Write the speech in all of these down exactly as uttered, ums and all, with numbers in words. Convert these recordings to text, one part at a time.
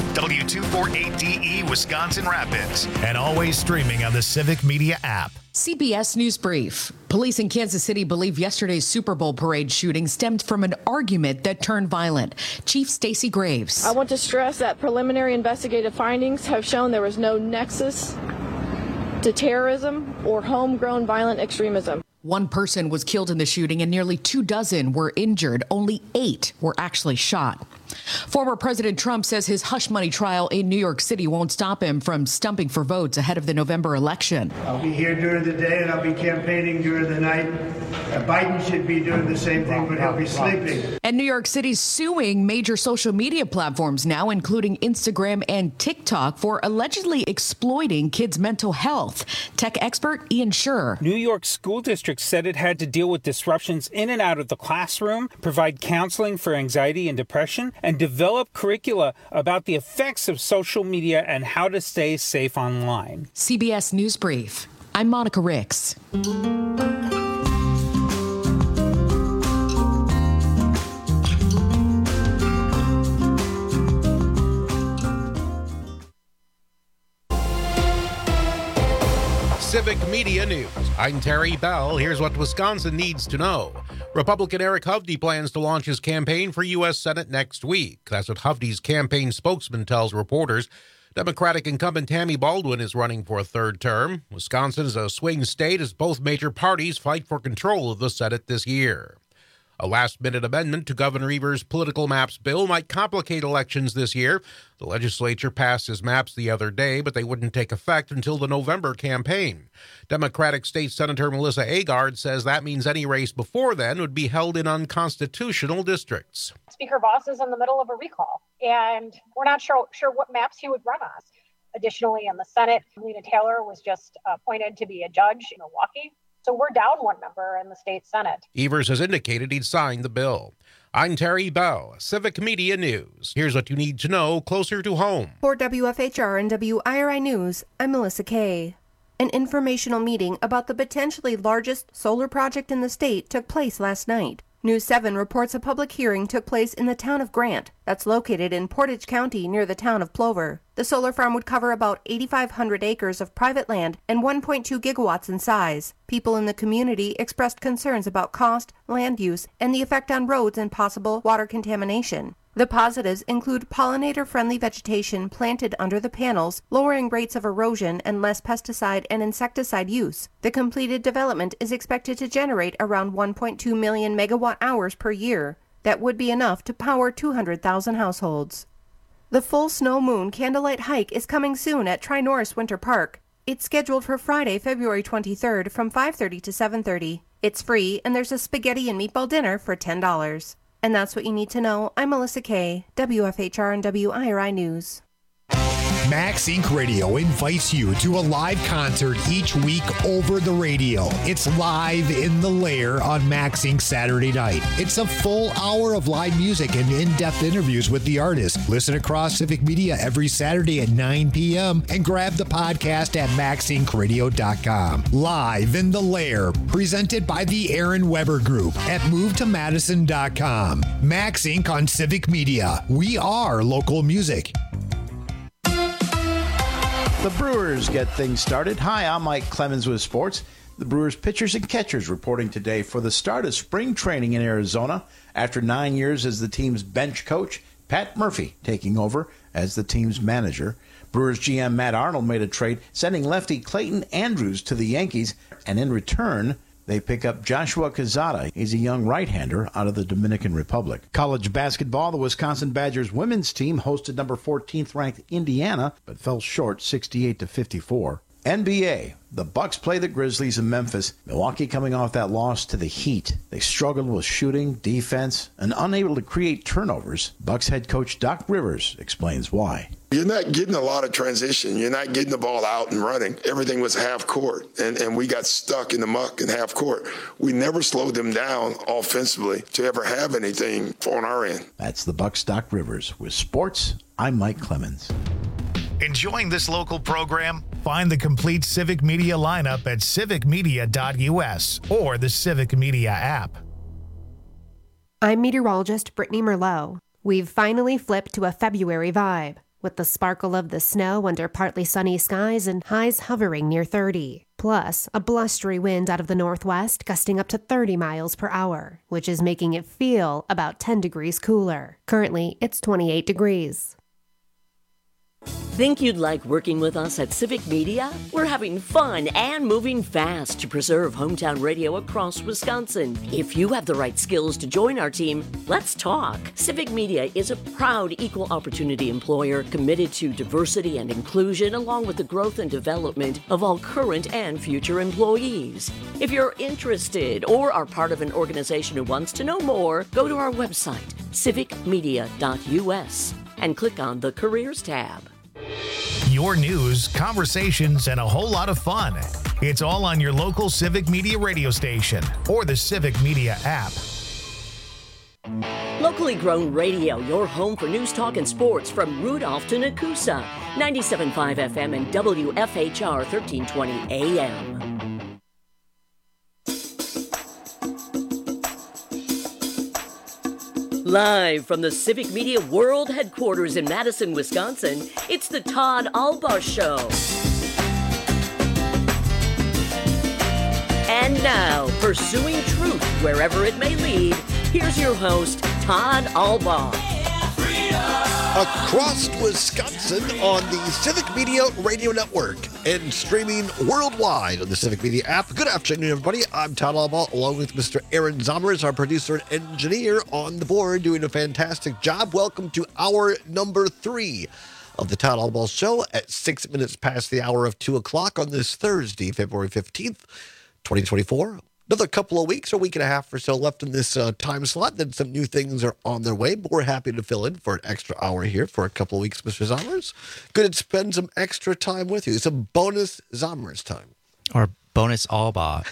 W two forty-eight D E Wisconsin Rapids. And always streaming on the Civic Media app. C B S News Brief. Police in Kansas City believe yesterday's Super Bowl parade shooting stemmed from an argument that turned violent. Chief Stacey Graves. I want to stress that preliminary investigative findings have shown there was no nexus to terrorism or homegrown violent extremism. One person was killed in the shooting and nearly two dozen were injured. Only eight were actually shot. Former President Trump says his hush money trial in New York City won't stop him from stumping for votes ahead of the November election. I'll be here during the day and I'll be campaigning during the night. Uh, Biden should be doing the same thing, but he'll be sleeping. And New York City's suing major social media platforms now, including Instagram and TikTok, for allegedly exploiting kids' mental health. Tech expert Ian Scher. New York School District said it had to deal with disruptions in and out of the classroom, provide counseling for anxiety and depression, and develop curricula about the effects of social media and how to stay safe online. C B S News Brief. I'm Monica Ricks. Civic Media News. I'm Terry Bell. Here's what Wisconsin needs to know. Republican Eric Hovde plans to launch his campaign for U S Senate next week. That's what Hovde's campaign spokesman tells reporters. Democratic incumbent Tammy Baldwin is running for a third term. Wisconsin is a swing state as both major parties fight for control of the Senate this year. A last-minute amendment to Governor Evers' political maps bill might complicate elections this year. The legislature passed his maps the other day, but they wouldn't take effect until the November campaign. Democratic State Senator Melissa Agard says that means any race before then would be held in unconstitutional districts. Speaker Voss is in the middle of a recall, and we're not sure, sure what maps he would run us. Additionally, in the Senate, Lena Taylor was just appointed to be a judge in Milwaukee. So we're down one member in the state Senate. Evers has indicated he'd sign the bill. I'm Terry Bell, Civic Media News. Here's what you need to know closer to home. For W F H R and W I R I News, I'm Melissa Kay. An informational meeting about the potentially largest solar project in the state took place last night. News seven reports a public hearing took place in the town of Grant, that's located in Portage County near the town of Plover. The solar farm would cover about eighty-five hundred acres of private land and one point two gigawatts in size. People in the community expressed concerns about cost, land use, and the effect on roads and possible water contamination. The positives include pollinator-friendly vegetation planted under the panels, lowering rates of erosion, and less pesticide and insecticide use. The completed development is expected to generate around one point two million megawatt hours per year. That would be enough to power two hundred thousand households. The full snow moon candlelight hike is coming soon at Tri-Norris Winter Park. It's scheduled for Friday, February twenty-third from five thirty to seven thirty. It's free, and there's a spaghetti and meatball dinner for ten dollars. And that's what you need to know. I'm Melissa Kay, W F H R and W I R I News. Max Incorporated. Radio invites you to a live concert each week over the radio. It's Live in the Lair on Max Incorporated. Saturday night. It's a full hour of live music and in-depth interviews with the artist. Listen across Civic Media every Saturday at nine p.m. and grab the podcast at max inc radio dot com. Live in the Lair, presented by the Aaron Weber Group at move to madison dot com. Max Incorporated on Civic Media. We are local music. The Brewers get things started. Hi, I'm Mike Clemens with sports. The Brewers pitchers and catchers reporting today for the start of spring training in Arizona. After nine years as the team's bench coach, Pat Murphy taking over as the team's manager. Brewers G M Matt Arnold made a trade, sending lefty Clayton Andrews to the Yankees, and in return, they pick up Joshua Quezada. He's a young right-hander out of the Dominican Republic. College basketball, the Wisconsin Badgers women's team hosted number fourteenth ranked Indiana, but fell short sixty-eight to fifty-four. N B A, the Bucks play the Grizzlies in Memphis. Milwaukee coming off that loss to the Heat. They struggled with shooting, defense, and unable to create turnovers. Bucks head coach Doc Rivers explains why. You're not getting a lot of transition. You're not getting the ball out and running. Everything was half court, and, and we got stuck in the muck in half court. We never slowed them down offensively to ever have anything on our end. That's the Bucks' Doc Rivers. With sports, I'm Mike Clemens. Enjoying this local program? Find the complete Civic Media lineup at civic media dot u s or the Civic Media app. I'm meteorologist Brittany Merlot. We've finally flipped to a February vibe. with the sparkle of the snow under partly sunny skies and highs hovering near thirty. Plus, a blustery wind out of the northwest gusting up to thirty miles per hour, which is making it feel about ten degrees cooler. Currently, it's twenty-eight degrees. Think you'd like working with us at Civic Media? We're having fun and moving fast to preserve hometown radio across Wisconsin. If you have the right skills to join our team, let's talk. Civic Media is a proud equal opportunity employer committed to diversity and inclusion, along with the growth and development of all current and future employees. If you're interested or are part of an organization who wants to know more, go to our website, civic media dot u s, and click on the Careers tab. Your news, conversations, and a whole lot of fun. It's all on your local Civic Media radio station or the Civic Media app. Locally grown radio, your home for news, talk, and sports from Rudolph to Nakusa. ninety-seven point five F M and W F H R thirteen twenty A M. Live from the Civic Media World Headquarters in Madison, Wisconsin, it's the Todd Albaugh Show. And now, pursuing truth wherever it may lead, here's your host, Todd Albaugh. Across Wisconsin on the Civic Media Radio Network and streaming worldwide on the Civic Media app. Good afternoon, everybody. I'm Todd Albaugh, along with Mister Aaron Zommers, our producer and engineer on the board, doing a fantastic job. Welcome to hour number three of the Todd Albaugh Show at six minutes past the hour of two o'clock on this Thursday, February fifteenth, twenty twenty-four. Another couple of weeks or week and a half or so left in this uh, time slot. Then some new things are on their way, but we're happy to fill in for an extra hour here for a couple of weeks, Mister Zommers. Good to spend some extra time with you. It's a bonus Zommers time. Or bonus Albaugh,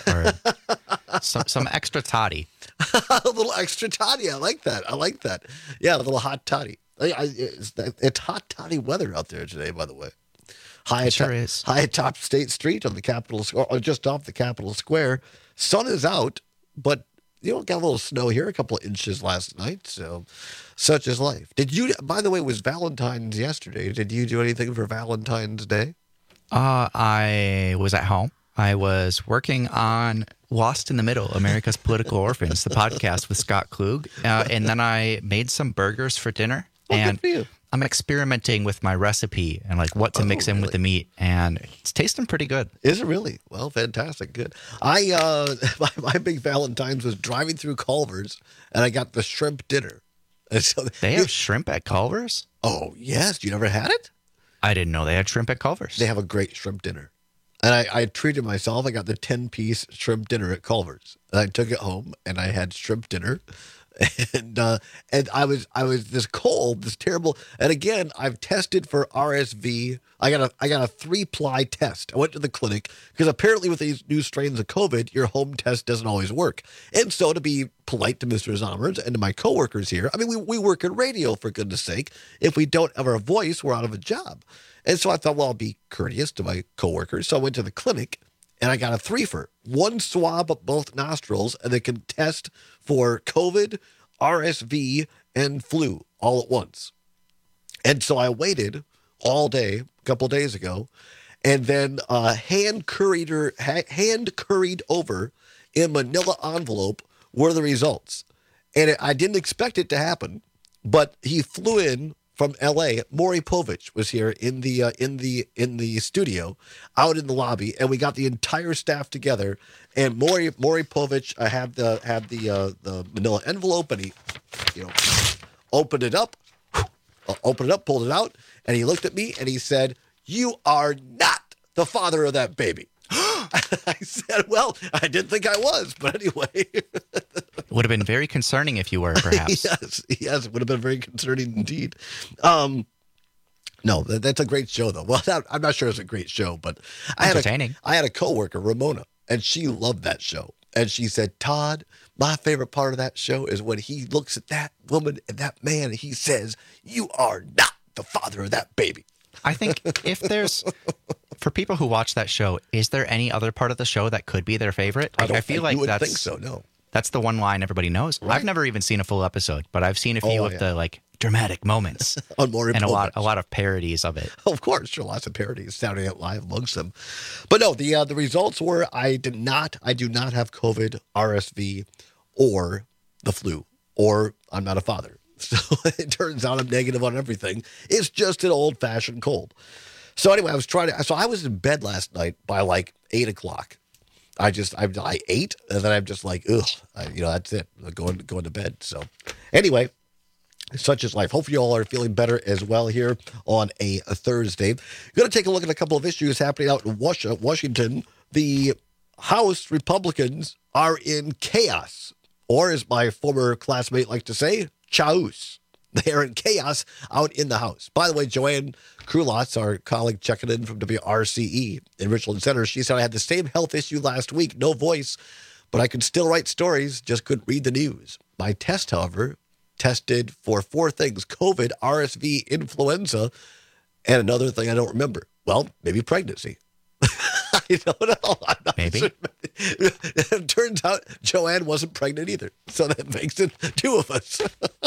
or some, some extra toddy. A little extra toddy. I like that. I like that. Yeah, a little hot toddy. I, I, it's, it's hot toddy weather out there today, by the way. High it sure top, is. High atop State Street on the Capitol Square, or just off the Capitol Square. Sun is out, but you know, got a little snow here, a couple of inches last night. So, such is life. Did you? By the way, it was Valentine's yesterday. Did you do anything for Valentine's Day? Uh, I was at home. I was working on Lost in the Middle, America's Political Orphans, the podcast with Scott Klug, uh, and then I made some burgers for dinner. Oh, and good for you. I'm experimenting with my recipe and like what to Oh, mix in really? with the meat, and it's tasting pretty good. Is it really? Well, fantastic. Good. I uh, my, my big Valentine's was driving through Culver's, and I got the shrimp dinner. And so They have shrimp at Culver's? Oh yes, you never had it? I didn't know they had shrimp at Culver's. They have a great shrimp dinner, and I, I treated myself. I got the ten piece shrimp dinner at Culver's, and I took it home, and I had shrimp dinner. And uh, and I was I was this cold, this terrible. And again, I've tested for R S V. I got a I got a three ply test. I went to the clinic because apparently with these new strains of COVID, your home test doesn't always work. And so to be polite to Mister Zommers and to my coworkers here, I mean, we we work in radio, for goodness sake. If we don't have our voice, we're out of a job. And so I thought, well, I'll be courteous to my coworkers. So I went to the clinic. And I got a threefer, one swab of both nostrils, and they can test for COVID, R S V, and flu all at once. And so I waited all day, a couple of days ago, and then uh, hand curried or ha- hand curried over in manila envelope were the results. And it, I didn't expect it to happen, but he flew in from L A. Maury Povich was here in the uh, in the in the studio, out in the lobby, and we got the entire staff together. And Maury Maury Povich uh, had the had the uh, the manila envelope, and he, you know, opened it up, uh, opened it up, pulled it out, and he looked at me and he said, "You are not the father of that baby." I said, "Well, I didn't think I was, but anyway." It would have been very concerning if you were, perhaps. yes, yes, it would have been very concerning indeed. Um, no, that, that's a great show, though. Well, that, I'm not sure it's a great show, but I had Entertaining. a, I had a coworker, Ramona, and she loved that show. And she said, "Todd, my favorite part of that show is when he looks at that woman and that man, and he says, 'You are not the father of that baby.'" I think if there's, for people who watch that show, is there any other part of the show that could be their favorite? I Like, don't I feel think like you would that's think so, no. That's the one line everybody knows. Right. I've never even seen a full episode, but I've seen a few Oh, of yeah. the like dramatic moments on more and a lot moments. a lot of parodies of it. Of course, there are lots of parodies. Saturday Night Live amongst them. But no, the uh, the results were I did not I do not have COVID, R S V, or the flu, or I'm not a father. So it turns out I'm negative on everything. It's just an old fashioned cold. So anyway, I was trying to. So I was in bed last night by like eight o'clock. I just I, I ate and then I'm just like ugh, I, you know that's it. I'm going going to bed. So anyway. Such is life. Hopefully you all are feeling better as well here on a, a Thursday. Going to take a look at a couple of issues happening out in Washington. The House Republicans are in chaos, or as my former classmate liked to say, chaos. They are in chaos out in the House. By the way, Joanne Krulotz, our colleague checking in from W R C E in Richland Center, she said I had the same health issue last week, no voice, but I could still write stories, just couldn't read the news. My test, however, tested for four things: COVID, R S V, influenza, and another thing I don't remember. Well, maybe pregnancy. I don't know. I'm not maybe. Sure. It turns out Joanne wasn't pregnant either. So that makes it two of us.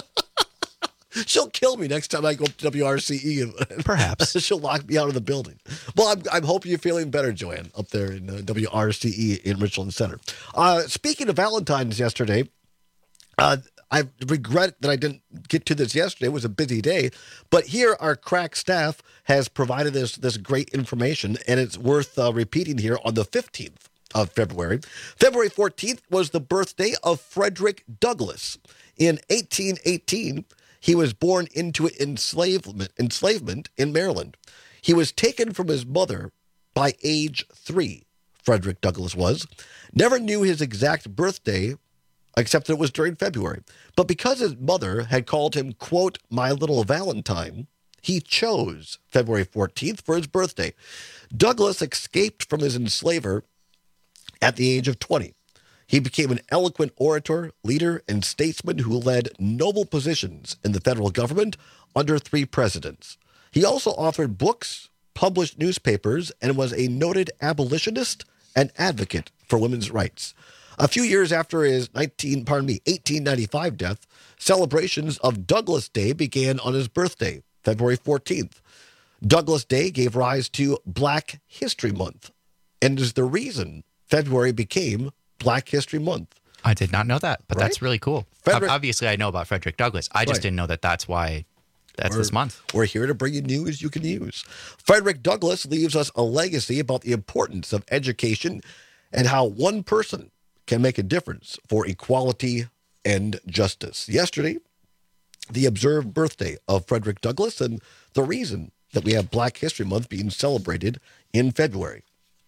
She'll kill me next time I go up to W R C E. Perhaps. She'll lock me out of the building. Well, I'm, I'm hoping you're feeling better, Joanne, up there in uh, W R C E in Richland Center. Uh, speaking of Valentine's yesterday, uh, I regret that I didn't get to this yesterday. It was a busy day. But here, our crack staff has provided this, this great information, and it's worth uh, repeating here on the fifteenth of February. February fourteenth was the birthday of Frederick Douglass. In eighteen eighteen, he was born into enslavement, enslavement in Maryland. He was taken from his mother by age three, Frederick Douglass was. Never knew his exact birthday, except that it was during February. But because his mother had called him, quote, my little Valentine, he chose February fourteenth for his birthday. Douglass escaped from his enslaver at the age of twenty. He became an eloquent orator, leader, and statesman who led noble positions in the federal government under three presidents. He also authored books, published newspapers, and was a noted abolitionist and advocate for women's rights. A few years after his nineteen, pardon me, eighteen ninety-five death, celebrations of Douglass Day began on his birthday, February fourteenth. Douglass Day gave rise to Black History Month, and is the reason February became Black History Month. I did not know that, but Right? that's really cool. Frederick- Obviously, I know about Frederick Douglass. I just Right. didn't know that that's why that's We're- this month. We're here to bring you news you can use. Frederick Douglass leaves us a legacy about the importance of education and how one person can make a difference for equality and justice. Yesterday, the observed birthday of Frederick Douglass and the reason that we have Black History Month being celebrated in February.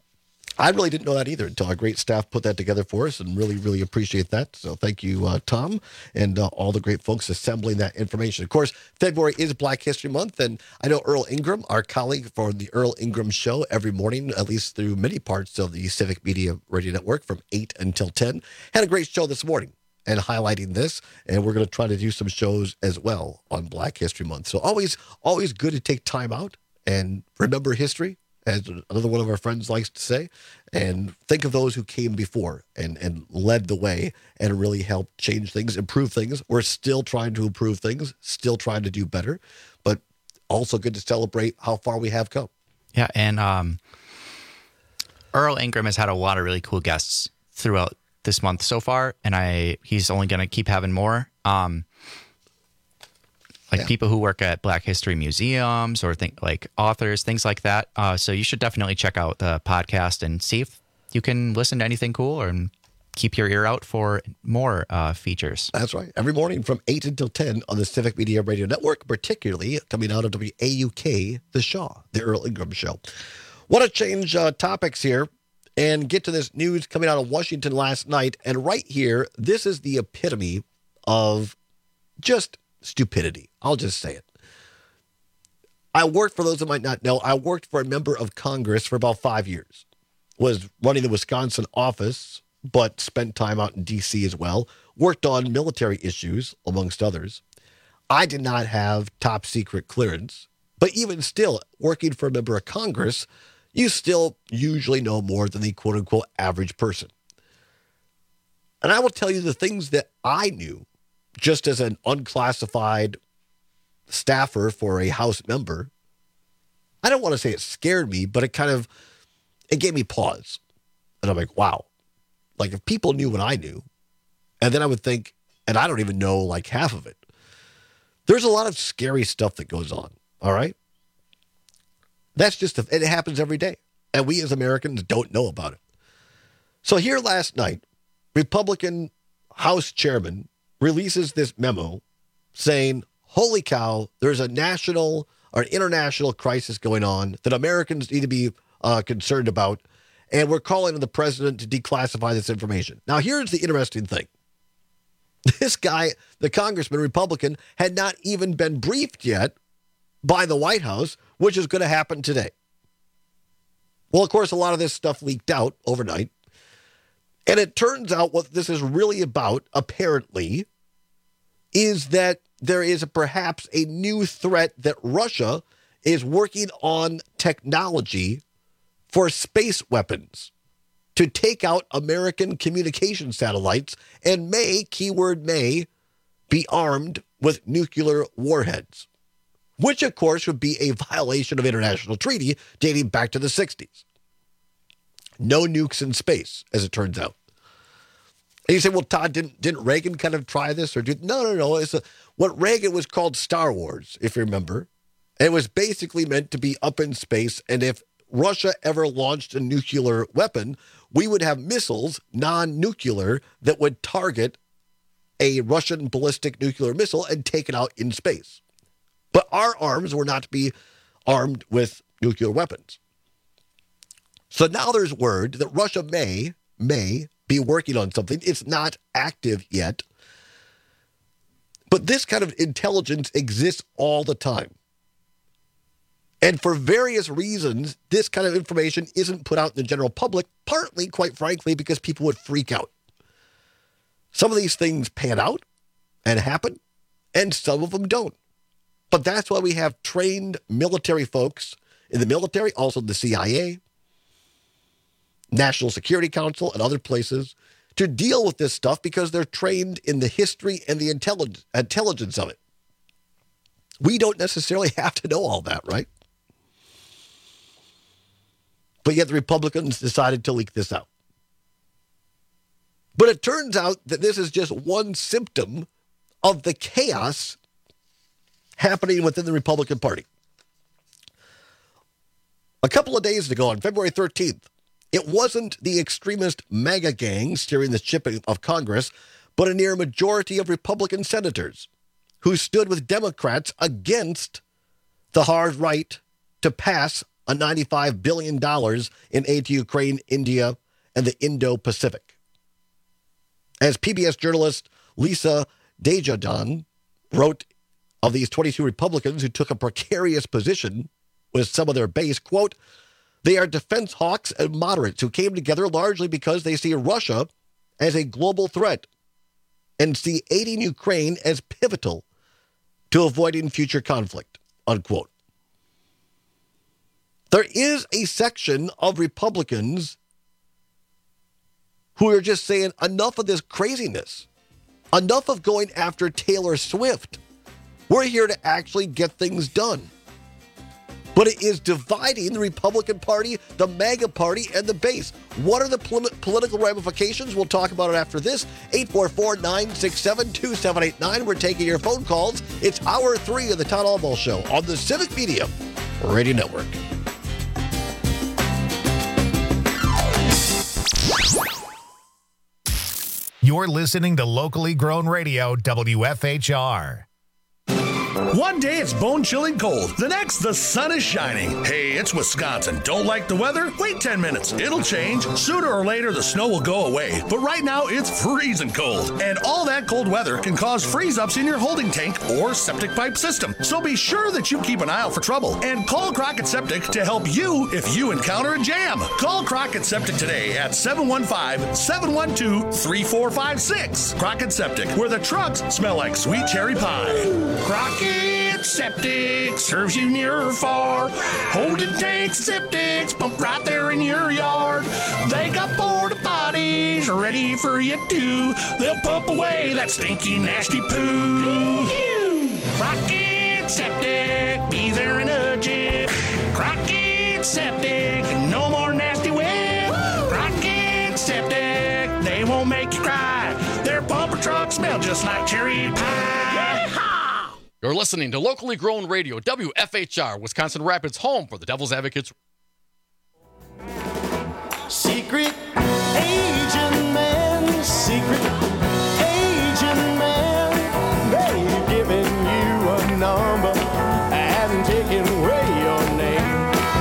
I really didn't know that either until our great staff put that together for us, and really, really appreciate that. So thank you, uh, Tom, and uh, all the great folks assembling that information. Of course, February is Black History Month, and I know Earl Ingram, our colleague for the Earl Ingram Show every morning, at least through many parts of the Civic Media Radio Network from eight until ten, had a great show this morning and highlighting this, and we're going to try to do some shows as well on Black History Month. So always, always good to take time out and remember history, as another one of our friends likes to say, and think of those who came before and, and led the way and really helped change things, improve things. We're still trying to improve things, still trying to do better, but also good to celebrate how far we have come. Yeah, and um, Earl Ingram has had a lot of really cool guests throughout this month so far, and I he's only going to keep having more. Um, like Yeah. people who work at Black History museums or think like authors, things like that. Uh, so you should definitely check out the podcast and see if you can listen to anything cool or keep your ear out for more uh, features. That's right. Every morning from eight until ten on the Civic Media Radio Network, particularly coming out of W A U K, The Shaw, the Earl Ingram Show. Want to change uh, topics here and get to this news coming out of Washington last night. And right here, this is the epitome of just stupidity. I'll just say it. I worked, for those that might not know, I worked for a member of Congress for about five years. Was running the Wisconsin office, but spent time out in D C as well. Worked on military issues, amongst others. I did not have top secret clearance, but even still, working for a member of Congress, you still usually know more than the quote-unquote average person. And I will tell you the things that I knew just as an unclassified staffer for a House member, I don't want to say it scared me, but it kind of, it gave me pause. And I'm like, wow. Like if people knew what I knew, and then I would think, and I don't even know like half of it. There's a lot of scary stuff that goes on, all right? That's just, a, it happens every day. And we as Americans don't know about it. So here last night, Republican House Chairman releases this memo saying, holy cow, there's a national or an international crisis going on that Americans need to be uh, concerned about, and we're calling on the president to declassify this information. Now, here's the interesting thing. This guy, the congressman, Republican, had not even been briefed yet by the White House, which is going to happen today. Well, of course, a lot of this stuff leaked out overnight. And it turns out what this is really about, apparently, is that there is a, perhaps a new threat that Russia is working on technology for space weapons to take out American communication satellites and may, keyword may, be armed with nuclear warheads, which, of course, would be a violation of international treaty dating back to the sixties. No nukes in space, as it turns out. And you say, well, Todd, didn't, didn't Reagan kind of try this? or did, No, no, no. It's a, what Reagan was called Star Wars, if you remember. And it was basically meant to be up in space. And if Russia ever launched a nuclear weapon, we would have missiles, non-nuclear, that would target a Russian ballistic nuclear missile and take it out in space. But our arms were not to be armed with nuclear weapons. So now there's word that Russia may, may, be working on something. It's not active yet. But this kind of intelligence exists all the time. And for various reasons, this kind of information isn't put out in the general public, partly, quite frankly, because people would freak out. Some of these things pan out and happen, and some of them don't. But that's why we have trained military folks in the military, also the C I A, National Security Council, and other places to deal with this stuff because they're trained in the history and the intelligence, intelligence of it. We don't necessarily have to know all that, right? But yet the Republicans decided to leak this out. But it turns out that this is just one symptom of the chaos happening within the Republican Party. A couple of days ago, on February thirteenth, it wasn't the extremist MAGA gang steering the ship of Congress, but a near majority of Republican senators who stood with Democrats against the hard right to pass a ninety-five billion dollars in aid to Ukraine, India, and the Indo-Pacific. As P B S journalist Lisa Desjardins wrote of these twenty-two Republicans who took a precarious position with some of their base, quote, they are defense hawks and moderates who came together largely because they see Russia as a global threat and see aiding Ukraine as pivotal to avoiding future conflict, unquote. There is a section of Republicans who are just saying enough of this craziness, enough of going after Taylor Swift. We're here to actually get things done. But it is dividing the Republican Party, the MAGA Party, and the base. What are the pol- political ramifications? We'll talk about it after this. eight four four, nine six seven, two seven eight nine. We're taking your phone calls. It's hour three of the Todd Almo Show on the Civic Media Radio Network. You're listening to locally grown radio, W F H R. One day it's bone-chilling cold. The next, the sun is shining. Hey, it's Wisconsin. Don't like the weather? Wait ten minutes. It'll change. Sooner or later, the snow will go away. But right now, it's freezing cold. And all that cold weather can cause freeze-ups in your holding tank or septic pipe system. So be sure that you keep an eye out for trouble. And call Crockett Septic to help you if you encounter a jam. Call Crockett Septic today at seven one five, seven one two, three four five six. Crockett Septic, where the trucks smell like sweet cherry pie. Crockett Septic serves you near or far. Holding tanks, septics, pump right there in your yard. They got porta potties ready for you too. They'll pump away that stinky, nasty poo. Crockett Crockett Septic, be there in a jiff. Crockett Septic, no more nasty whip. Crockett Septic, they won't make you cry. Their pumper trucks smell just like cherry pie. Yeehaw! You're listening to locally grown radio, W F H R, Wisconsin Rapids, home for the Devil's Advocates. Secret agent man, secret agent man, they've given you a number and taken away your name.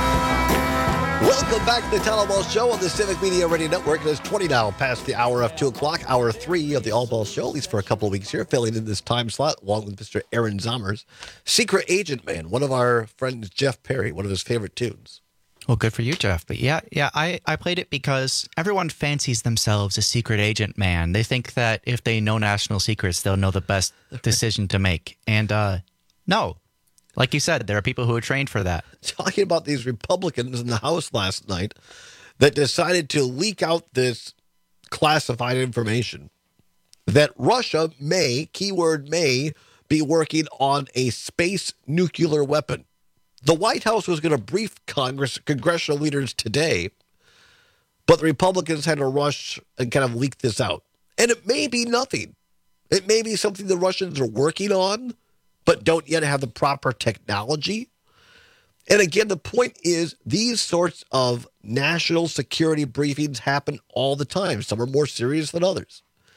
Welcome back to the Town Ball Show on the Civic Media Radio Network. It is twenty now past the hour of two o'clock, hour three of the All Ball Show, at least for a couple of weeks here, filling in this time slot along with Mister Aaron Zommers. Secret Agent Man, one of our friends, Jeff Perry, one of his favorite tunes. Well, good for you, Jeff. But yeah, yeah, I, I played it because everyone fancies themselves a secret agent man. They think that if they know national secrets, they'll know the best decision to make. And uh, no, like you said, there are people who are trained for that. Talking about these Republicans in the House last night that decided to leak out this classified information that Russia may, keyword may, be working on a space nuclear weapon. The White House was going to brief Congress, congressional leaders today, but the Republicans had to rush and kind of leak this out. And it may be nothing. It may be something the Russians are working on, but don't yet have the proper technology. And again, the point is these sorts of national security briefings happen all the time. Some are more serious than others.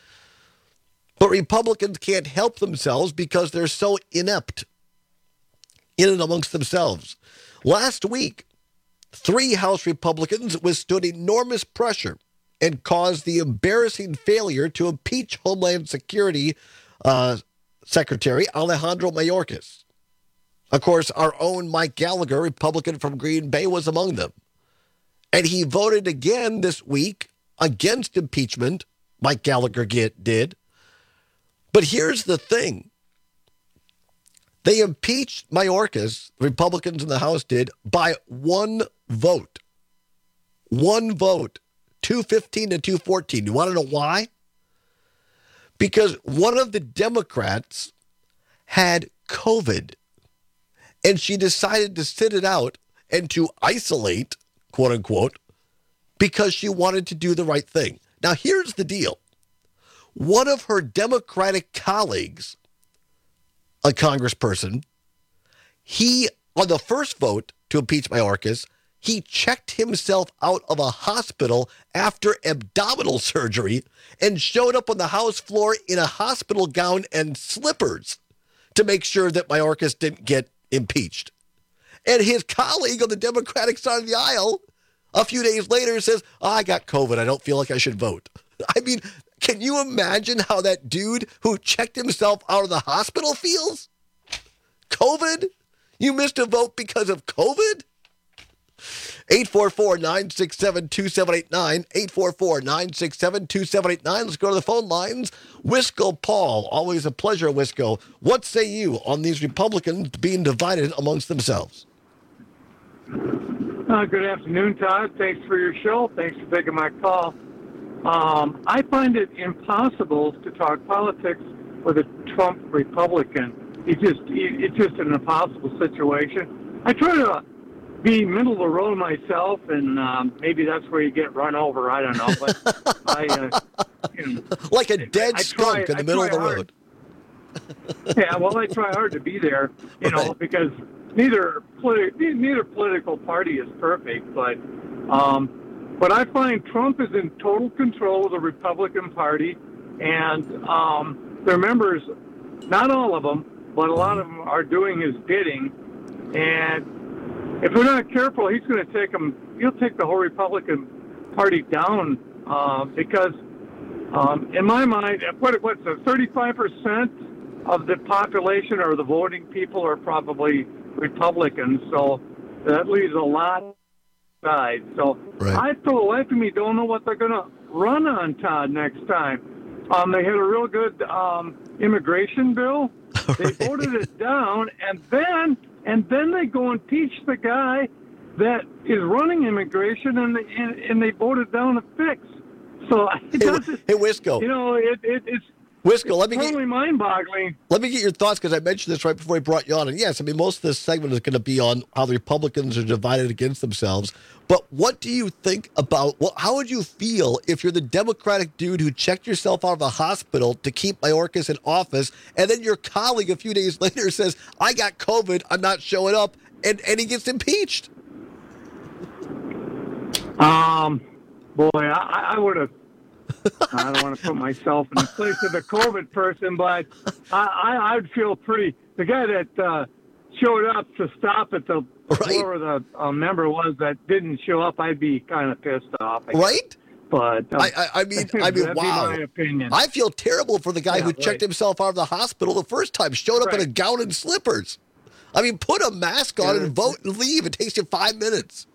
But Republicans can't help themselves because they're so inept in and amongst themselves. Last week, three House Republicans withstood enormous pressure and caused the embarrassing failure to impeach Homeland Security uh, Secretary Alejandro Mayorkas. Of course, our own Mike Gallagher, Republican from Green Bay, was among them. And he voted again this week against impeachment. Mike Gallagher get, did. But here's the thing. They impeached Mayorkas, Republicans in the House did, by one vote. One vote. two fifteen to two fourteen. You want to know why? Because one of the Democrats had COVID, and she decided to sit it out and to isolate, quote unquote, because she wanted to do the right thing. Now, here's the deal. One of her Democratic colleagues, a congressperson, he, on the first vote to impeach Mayorkas, he checked himself out of a hospital after abdominal surgery and showed up on the House floor in a hospital gown and slippers to make sure that Mayorkas didn't get impeached. And his colleague on the Democratic side of the aisle, a few days later, says, oh, I got COVID. I don't feel like I should vote. I mean, can you imagine how that dude who checked himself out of the hospital feels? COVID? You missed a vote because of COVID? eight four four, nine six seven, two seven eight nine. eight four four, nine six seven, two seven eight nine. Let's go to the phone lines. Wisco Paul, always a pleasure, Wisco. What say you on these Republicans being divided amongst themselves? Uh, good afternoon, Todd. Thanks for your show. Thanks for taking my call. Um, I find it impossible to talk politics with a Trump Republican. It just, it, it's just an impossible situation. I try to be middle of the road myself, and um, maybe that's where you get run over. I don't know, but I, uh, you know, like a dead I skunk try, in the middle of the hard. road. Yeah, well, I try hard to be there, you know, right. because neither politi- neither political party is perfect, but. Um, But I find Trump is in total control of the Republican Party, and um, their members, not all of them, but a lot of them are doing his bidding. And if we're not careful, he's going to take them. He'll take the whole Republican Party down uh, because, um, in my mind, what what's the thirty-five percent of the population or the voting people are probably Republicans. So that leaves a lot. Side. So right. I feel the life of me don't know what they're going to run on, Todd, next time. Um, they had a real good um, immigration bill. They right. voted it down, and then and then they go and impeach the guy that is running immigration, and they, and, and they voted down a fix. So it hey, doesn't, hey, Wisco. You know, it, it, it's Wisco, let me totally get, mind-boggling. Let me get your thoughts, because I mentioned this right before I brought you on. And yes, I mean, most of this segment is going to be on how the Republicans are divided against themselves. But what do you think about, well, how would you feel if you're the Democratic dude who checked yourself out of the hospital to keep Mayorkas in office, and then your colleague a few days later says, I got COVID, I'm not showing up, and, and he gets impeached? Um, boy, I, I would have, I don't want to put myself in the place of the COVID person, but I, I, I'd feel pretty, the guy that uh, showed up to stop at the, right. whoever the uh, member was that didn't show up, I'd be kind of pissed off. I Right? But um, I, I, I mean, I mean, that'd wow. be my opinion. I feel terrible for the guy Yeah, who right. checked himself out of the hospital the first time, showed up Right. in a gown and slippers. I mean, put a mask on Yeah, and vote and leave. It takes you five minutes.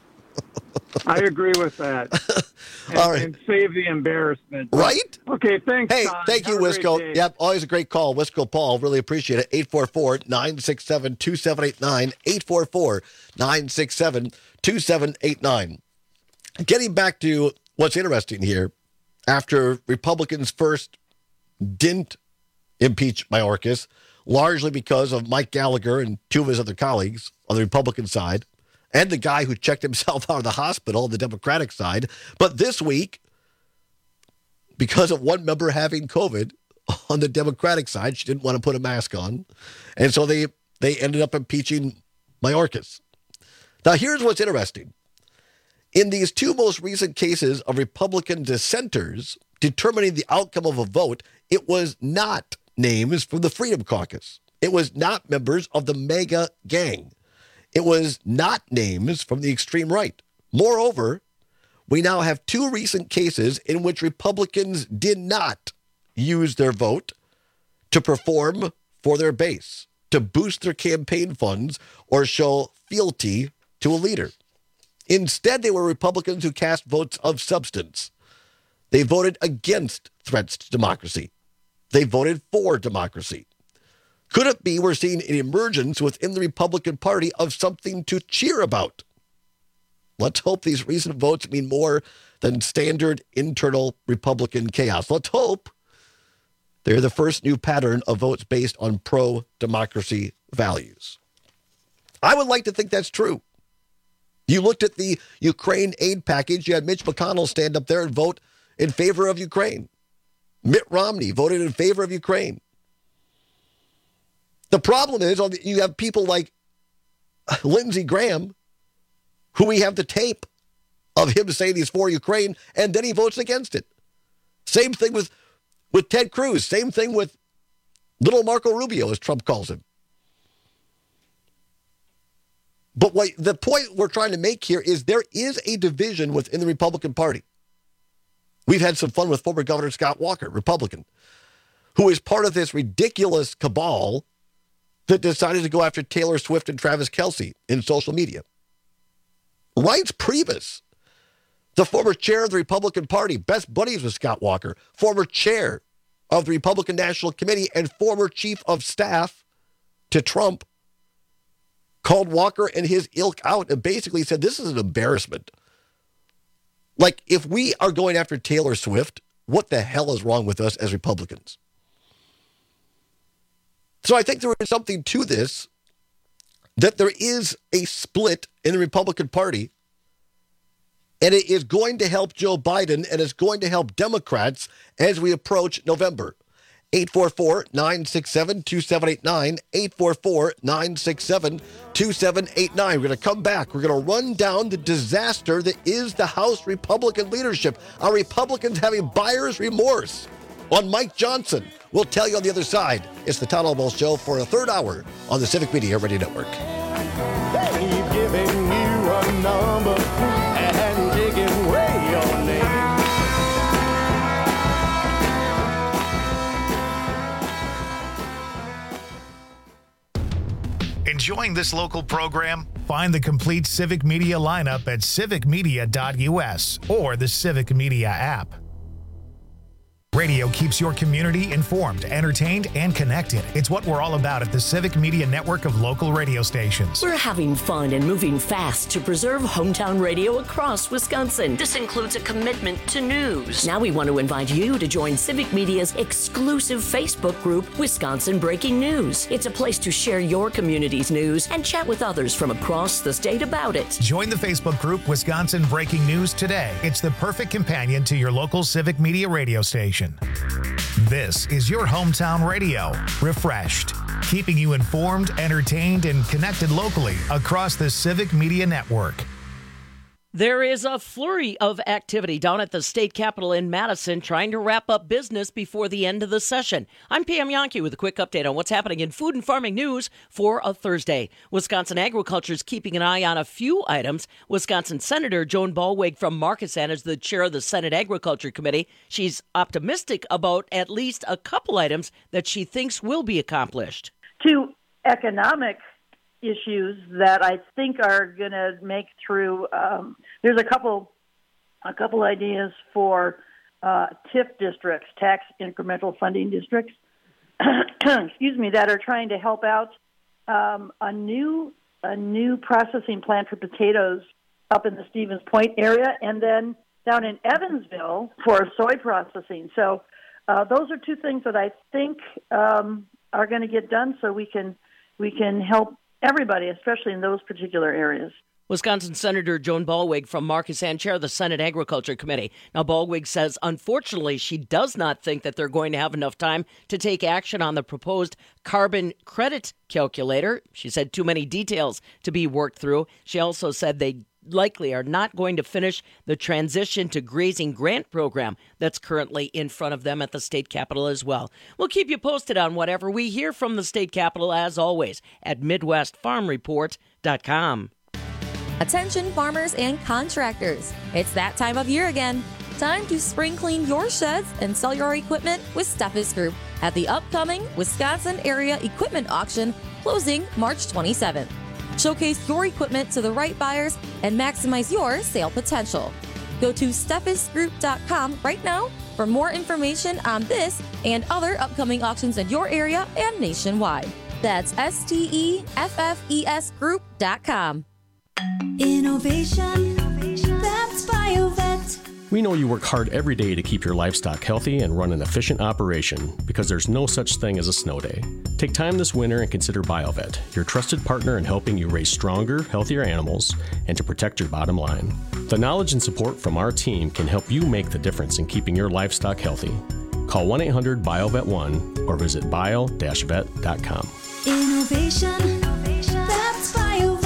I agree with that. And, All right. and save the embarrassment. Right? Okay, thanks, Hey, Todd. thank you, Have a great Wisco. day. Yep, always a great call. Wisco Paul, really appreciate it. eight four four, nine six seven, two seven eight nine, eight four four, nine six seven, two seven eight nine. Getting back to what's interesting here, after Republicans first didn't impeach Mayorkas, largely because of Mike Gallagher and two of his other colleagues on the Republican side, and the guy who checked himself out of the hospital on the Democratic side. But this week, because of one member having COVID on the Democratic side, she didn't want to put a mask on. And so they, they ended up impeaching Mayorkas. Now, here's what's interesting. In these two most recent cases of Republican dissenters determining the outcome of a vote, it was not names from the Freedom Caucus. It was not members of the MAGA gang. It was not names from the extreme right. Moreover, we now have two recent cases in which Republicans did not use their vote to perform for their base, to boost their campaign funds, or show fealty to a leader. Instead, they were Republicans who cast votes of substance. They voted against threats to democracy. They voted for democracy. Could it be we're seeing an emergence within the Republican Party of something to cheer about? Let's hope these recent votes mean more than standard internal Republican chaos. Let's hope they're the first new pattern of votes based on pro-democracy values. I would like to think that's true. You looked at the Ukraine aid package, you had Mitch McConnell stand up there and vote in favor of Ukraine. Mitt Romney voted in favor of Ukraine. The problem is you have people like Lindsey Graham, who we have the tape of him saying he's for Ukraine, and then he votes against it. Same thing with, with Ted Cruz. Same thing with little Marco Rubio, as Trump calls him. But what the point we're trying to make here is there is a division within the Republican Party. We've had some fun with former Governor Scott Walker, Republican, who is part of this ridiculous cabal that decided to go after Taylor Swift and Travis Kelce in social media. Reince Priebus, the former chair of the Republican Party, best buddies with Scott Walker, former chair of the Republican National Committee and former chief of staff to Trump, called Walker and his ilk out and basically said, this is an embarrassment. Like, if we are going after Taylor Swift, what the hell is wrong with us as Republicans? So I think there is something to this, that there is a split in the Republican Party, and it is going to help Joe Biden and it's going to help Democrats as we approach November. eight four four, nine six seven, two seven eight nine, eight four four, nine six seven, two seven eight nine. We're going to come back. We're going to run down the disaster that is the House Republican leadership. Are Republicans having buyer's remorse on Mike Johnson? We'll tell you on the other side. It's the Todd Almost Show for a third hour on the Civic Media Radio Network. They've given you a number and taken away your name. Enjoying this local program? Find the complete Civic Media lineup at civic media dot u s or the Civic Media app. Radio keeps your community informed, entertained, and connected. It's what we're all about at the Civic Media Network of local radio stations. We're having fun and moving fast to preserve hometown radio across Wisconsin. This includes a commitment to news. Now we want to invite you to join Civic Media's exclusive Facebook group, Wisconsin Breaking News. It's a place to share your community's news and chat with others from across the state about it. Join the Facebook group Wisconsin Breaking News today. It's the perfect companion to your local Civic Media radio station. This is your hometown radio, refreshed, keeping you informed, entertained, and connected locally across the Civic Media Network. There is a flurry of activity down at the state capitol in Madison trying to wrap up business before the end of the session. I'm Pam Yonke with a quick update on what's happening in food and farming news for a Thursday. Wisconsin Agriculture is keeping an eye on a few items. Wisconsin Senator Joan Ballweg from Markesan is the chair of the Senate Agriculture Committee. She's optimistic about at least a couple items that she thinks will be accomplished. Two economic issues that I think are going to make through. Um, there's a couple, a couple ideas for uh, T I F districts, tax incremental funding districts. excuse me, that are trying to help out um, a new a new processing plant for potatoes up in the Stevens Point area, and then down in Evansville for soy processing. So uh, those are two things that I think um, are going to get done, so we can we can help everybody, especially in those particular areas. Wisconsin Senator Joan Ballweg from Markesan, chair of the Senate Agriculture Committee. Now, Ballweg says, unfortunately, she does not think that they're going to have enough time to take action on the proposed carbon credit calculator. She said too many details to be worked through. She also said they likely are not going to finish the transition to grazing grant program that's currently in front of them at the state capitol as well. We'll keep you posted on whatever we hear from the state capitol, as always, at midwest farm report dot com. Attention farmers and contractors. It's that time of year again. Time to spring clean your sheds and sell your equipment with Steffes Group at the upcoming Wisconsin Area Equipment Auction closing March twenty-seventh. Showcase your equipment to the right buyers and maximize your sale potential. Go to steffes group dot com right now for more information on this and other upcoming auctions in your area and nationwide. That's S T E F F E S group dot com. Innovation, that's BioVet. We know you work hard every day to keep your livestock healthy and run an efficient operation because there's no such thing as a snow day. Take time this winter and consider BioVet, your trusted partner in helping you raise stronger, healthier animals and to protect your bottom line. The knowledge and support from our team can help you make the difference in keeping your livestock healthy. Call one eight hundred biovet one or visit bio dash vet dot com. Innovation, that's BioVet.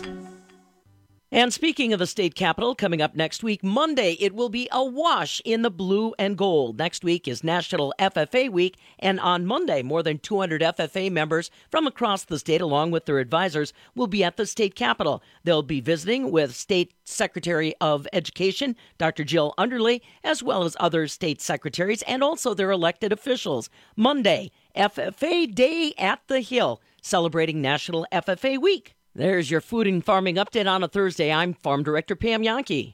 And speaking of the state capitol, coming up next week, Monday, it will be awash in the blue and gold. Next week is National F F A Week, and on Monday, more than two hundred F F A members from across the state, along with their advisors, will be at the state capitol. They'll be visiting with State Secretary of Education, Doctor Jill Underley, as well as other state secretaries and also their elected officials. Monday, F F A Day at the Hill, celebrating National F F A Week. There's your food and farming update on a Thursday. I'm Farm Director Pam Yonke.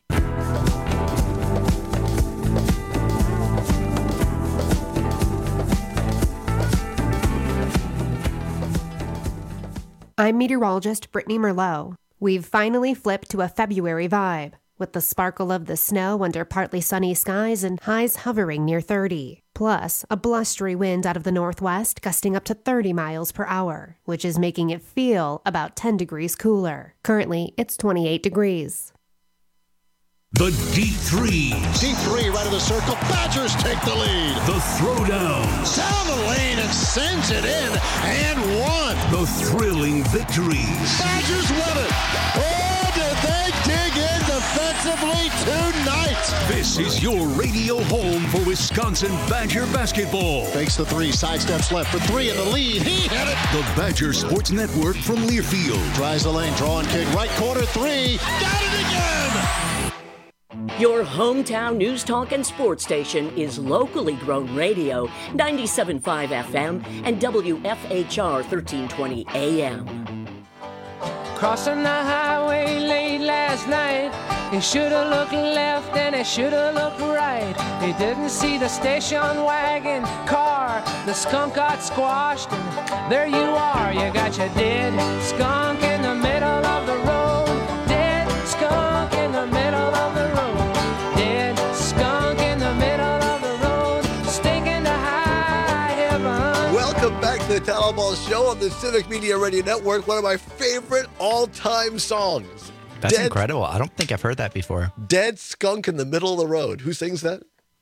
I'm meteorologist Brittany Merlot. We've finally flipped to a February vibe, with the sparkle of the snow under partly sunny skies and highs hovering near thirty. Plus, a blustery wind out of the northwest gusting up to thirty miles per hour, which is making it feel about ten degrees cooler. Currently, it's twenty-eight degrees. The deep threes. Deep three right of the circle. Badgers take the lead. The throwdowns. Down the lane and sends it in and one. The thrilling victories. Badgers win it. Oh, did they dig in defensively tonight? This is your radio home for Wisconsin Badger basketball. Fakes the three, sidesteps left for three in the lead. He hit it. The Badger Sports Network from Learfield. Tries the lane, drawing kick, right corner three. Got it again. Your hometown news talk and sports station is locally grown radio, ninety-seven point five F M and W F H R thirteen twenty A M. Crossing the highway late last night, He should've looked left and he should've looked right. He didn't see the station wagon car. The skunk got squashed and there you are. You got your dead skunk in the middle of the road. Dead skunk in the middle of the road. Dead skunk in the middle of the road. Stinking to high heaven. Welcome back to the Town Ball Show on the Civic Media Radio Network. One of my favorite all-time songs. That's Dead, incredible. I don't think I've heard that before. Dead Skunk in the Middle of the Road. Who sings that?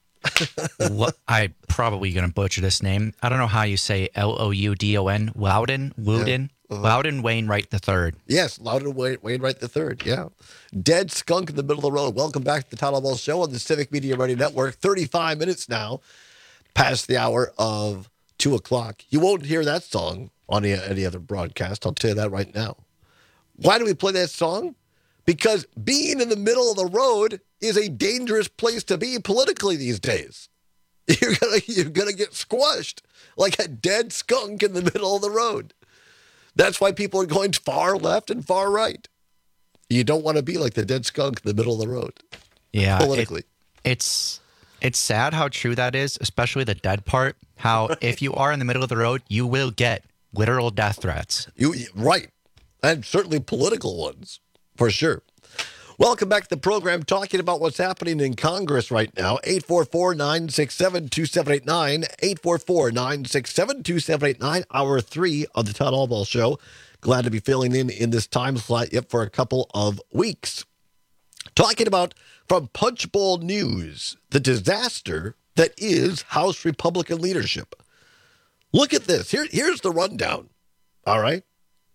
What, I'm probably going to butcher this name. I don't know how you say L O U D O N. Loudon? Loudon? Yeah. Uh-huh. Loudon Wainwright the third. Yes, Loudon Wain- Wainwright the third. Yeah. Dead Skunk in the Middle of the Road. Welcome back to the Town Ball Show on the Civic Media Radio Network. thirty-five minutes now past the hour of two o'clock. You won't hear that song on any, any other broadcast. I'll tell you that right now. Why do we play that song? Because being in the middle of the road is a dangerous place to be politically these days. You're gonna you're gonna get squashed like a dead skunk in the middle of the road. That's why people are going far left and far right. You don't want to be like the dead skunk in the middle of the road. Yeah, politically, it, it's it's sad how true that is, especially the dead part. How if you are in the middle of the road, you will get literal death threats. You right, and certainly political ones. For sure. Welcome back to the program, talking about what's happening in Congress right now. eight four four, nine six seven, two seven eight nine. eight four four, nine six seven, two seven eight nine. Hour three of the Todd Allball Show. Glad to be filling in in this time slot yet for a couple of weeks. Talking about from Punch Bowl News, the disaster that is House Republican leadership. Look at this. Here, here's the rundown. All right.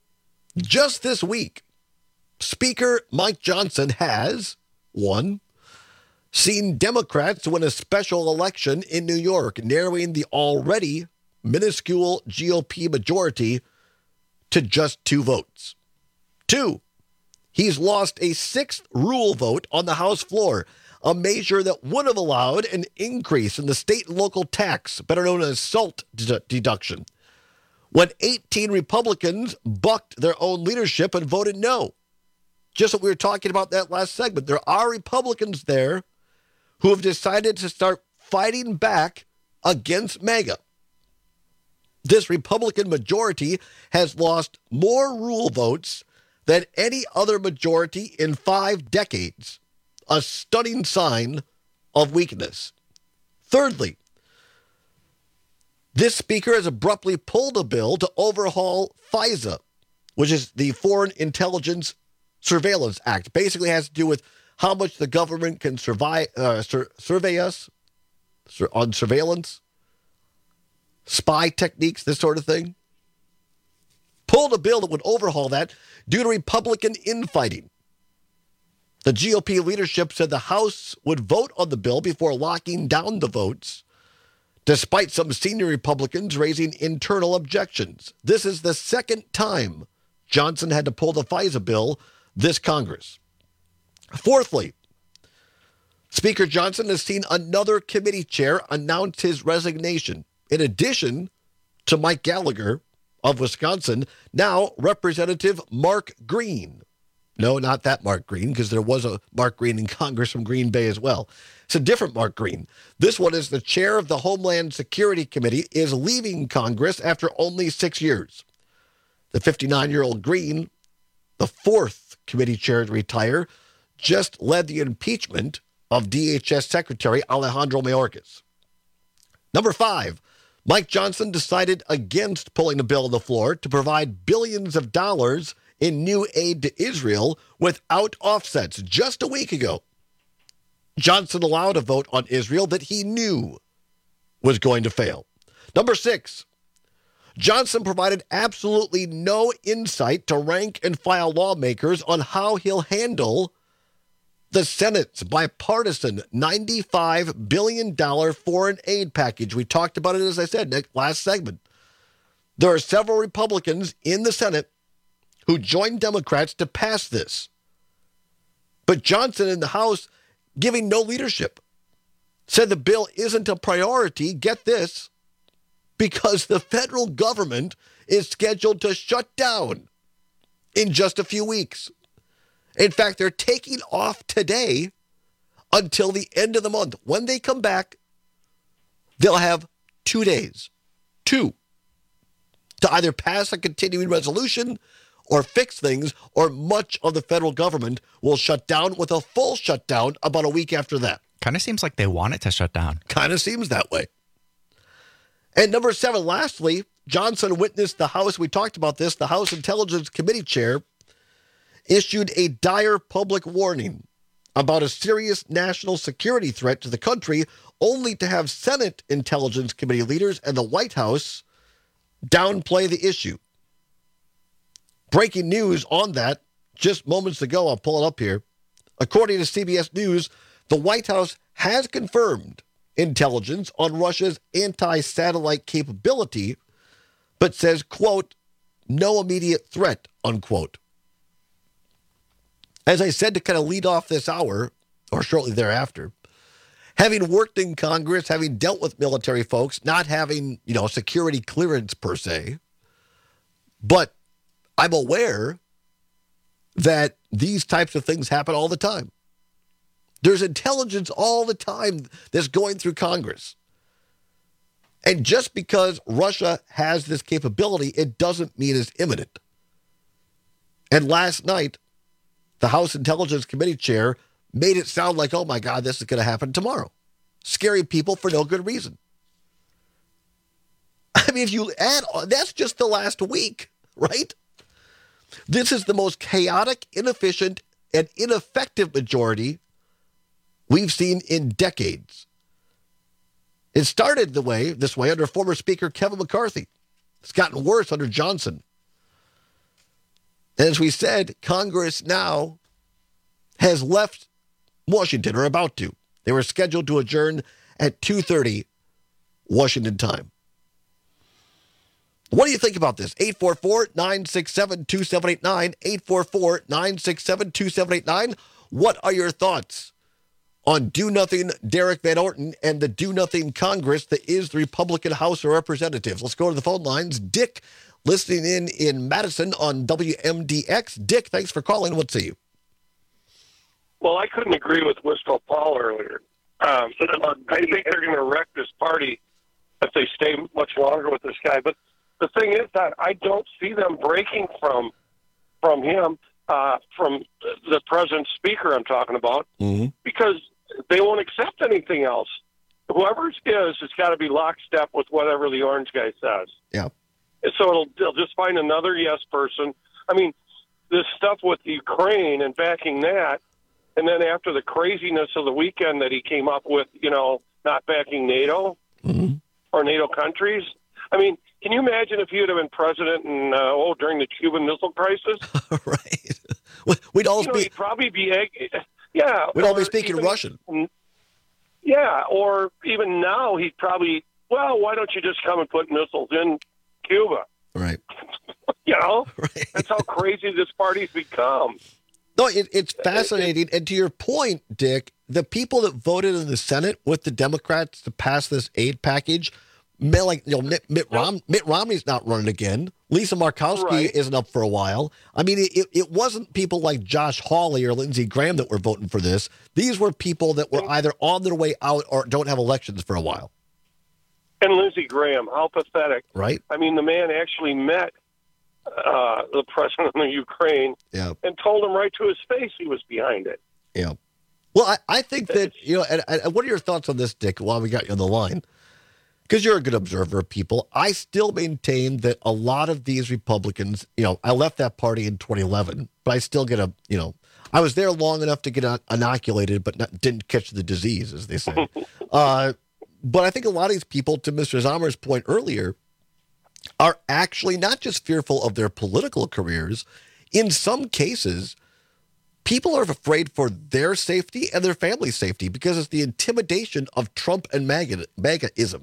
Just this week, Speaker Mike Johnson has, one, seen Democrats win a special election in New York, narrowing the already minuscule G O P majority to just two votes. Two, he's lost a sixth rule vote on the House floor, a measure that would have allowed an increase in the state and local tax, better known as SALT d- deduction, when eighteen Republicans bucked their own leadership and voted no. Just what we were talking about that last segment. There are Republicans there who have decided to start fighting back against MAGA. This Republican majority has lost more rule votes than any other majority in five decades, a stunning sign of weakness. Thirdly, this speaker has abruptly pulled a bill to overhaul FISA, which is the Foreign Intelligence Surveillance Act. Basically has to do with how much the government can survive, uh, sur- survey us sur- on surveillance, spy techniques, this sort of thing. Pulled a bill that would overhaul that due to Republican infighting. The G O P leadership said the House would vote on the bill before locking down the votes, despite some senior Republicans raising internal objections. This is the second time Johnson had to pull the FISA bill this Congress. Fourthly, Speaker Johnson has seen another committee chair announce his resignation. In addition to Mike Gallagher of Wisconsin, now Representative Mark Green. No, not that Mark Green, because there was a Mark Green in Congress from Green Bay as well. It's a different Mark Green. This one is the chair of the Homeland Security Committee, is leaving Congress after only six years. The fifty-nine-year-old Green, the fourth committee chair to retire, just led the impeachment of D H S Secretary Alejandro Mayorkas. Number five, Mike Johnson decided against pulling a bill on the floor to provide billions of dollars in new aid to Israel without offsets. Just a week ago, Johnson allowed a vote on Israel that he knew was going to fail. Number six, Johnson provided absolutely no insight to rank and file lawmakers on how he'll handle the Senate's bipartisan ninety-five billion dollars foreign aid package. We talked about it, as I said, Nick, last segment. There are several Republicans in the Senate who joined Democrats to pass this. But Johnson in the House, giving no leadership, said the bill isn't a priority, get this, because the federal government is scheduled to shut down in just a few weeks. In fact, they're taking off today until the end of the month. When they come back, they'll have two days, two, to either pass a continuing resolution or fix things, or much of the federal government will shut down with a full shutdown about a week after that. Kind of seems like they want it to shut down. Kind of seems that way. And number seven, lastly, Johnson witnessed the House, we talked about this, the House Intelligence Committee chair issued a dire public warning about a serious national security threat to the country, only to have Senate Intelligence Committee leaders and the White House downplay the issue. Breaking news on that just moments ago. I'll pull it up here. According to C B S News, the White House has confirmed intelligence on Russia's anti-satellite capability, but says, quote, no immediate threat, unquote. As I said to kind of lead off this hour, or shortly thereafter, having worked in Congress, having dealt with military folks, not having, you know, security clearance per se, but I'm aware that these types of things happen all the time. There's intelligence all the time that's going through Congress. And just because Russia has this capability, it doesn't mean it's imminent. And last night, the House Intelligence Committee chair made it sound like, oh my God, this is going to happen tomorrow. Scaring people for no good reason. I mean, if you add, that's just the last week, right? This is the most chaotic, inefficient, and ineffective majority we've seen in decades. It started the way this way under former Speaker Kevin McCarthy. It's gotten worse under Johnson. And as we said, Congress now has left Washington, or about to. They were scheduled to adjourn at two thirty Washington time. What do you think about this? eight four four, nine six seven, two seven eight nine, eight four four, nine six seven, two seven eight nine. What are your thoughts on do-nothing Derek Van Orton and the do-nothing Congress that is the Republican House of Representatives? Let's go to the phone lines. Dick, listening in in Madison on W M D X. Dick, thanks for calling. What say you? Well, I couldn't agree with Wistful Paul earlier. Um, I think they're going to wreck this party if they stay much longer with this guy. But the thing is that I don't see them breaking from from him, uh, from the president's speaker I'm talking about, mm-hmm. because they won't accept anything else. Whoever it is, it's got to be lockstep with whatever the orange guy says. Yeah. And so it'll, they'll just find another yes person. I mean, this stuff with Ukraine and backing that, and then after the craziness of the weekend that he came up with, you know, not backing NATO mm-hmm. or NATO countries. I mean, can you imagine if he would have been president in, uh, oh, during the Cuban Missile Crisis? Right. We'd all you know, be... He'd probably be... Yeah. We'd all be or speaking even, Russian. Yeah, or even now he'd probably, well, why don't you just come and put missiles in Cuba? Right. You know? Right. That's how crazy this party's become. No, it, it's fascinating. And to your point, Dick, the people that voted in the Senate with the Democrats to pass this aid package, like you know, Mitt, Mitt, Rom, Mitt Romney's not running again. Lisa Murkowski Right. isn't up for a while. I mean, it, it wasn't people like Josh Hawley or Lindsey Graham that were voting for this. These were people that were either on their way out or don't have elections for a while. And Lindsey Graham, how pathetic. Right. I mean, the man actually met uh, the president of Ukraine Yeah. and told him right to his face he was behind it. Yeah. Well, I, I think that, you know, and, and what are your thoughts on this, Dick, while we got you on the line? Because you're a good observer of people. I still maintain that a lot of these Republicans, you know, I left that party in twenty eleven, but I still get a, you know, I was there long enough to get inoculated, but not, didn't catch the disease, as they say. uh, but I think a lot of these people, to Mister Zommer's point earlier, are actually not just fearful of their political careers. In some cases, people are afraid for their safety and their family's safety because it's the intimidation of Trump and MAGA, MAGA-ism.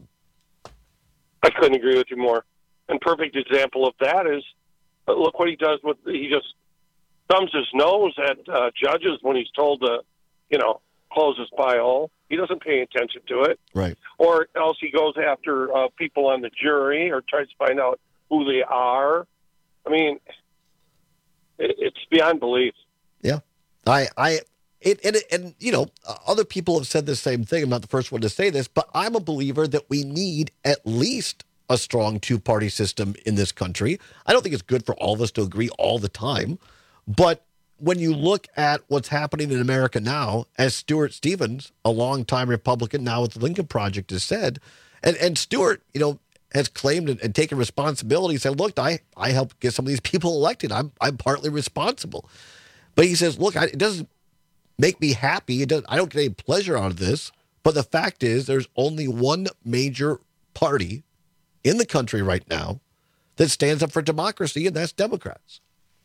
I couldn't agree with you more. And perfect example of that is, uh, look what he does with, he just thumbs his nose at uh, judges when he's told to, you know, close his pie hole. He doesn't pay attention to it. Right. Or else he goes after uh, people on the jury or tries to find out who they are. I mean, it, it's beyond belief. Yeah. I, I, it, and, and, you know, other people have said the same thing. I'm not the first one to say this, but I'm a believer that we need at least a strong two-party system in this country. I don't think it's good for all of us to agree all the time, but when you look at what's happening in America now, as Stuart Stevens, a longtime Republican now with the Lincoln Project, has said, and, and Stuart, you know, has claimed and, and taken responsibility, said, look, I, I helped get some of these people elected. I'm, I'm partly responsible. But he says, look, I, it doesn't make me happy. It doesn't, I don't get any pleasure out of this. But the fact is there's only one major party in the country right now that stands up for democracy, and that's Democrats.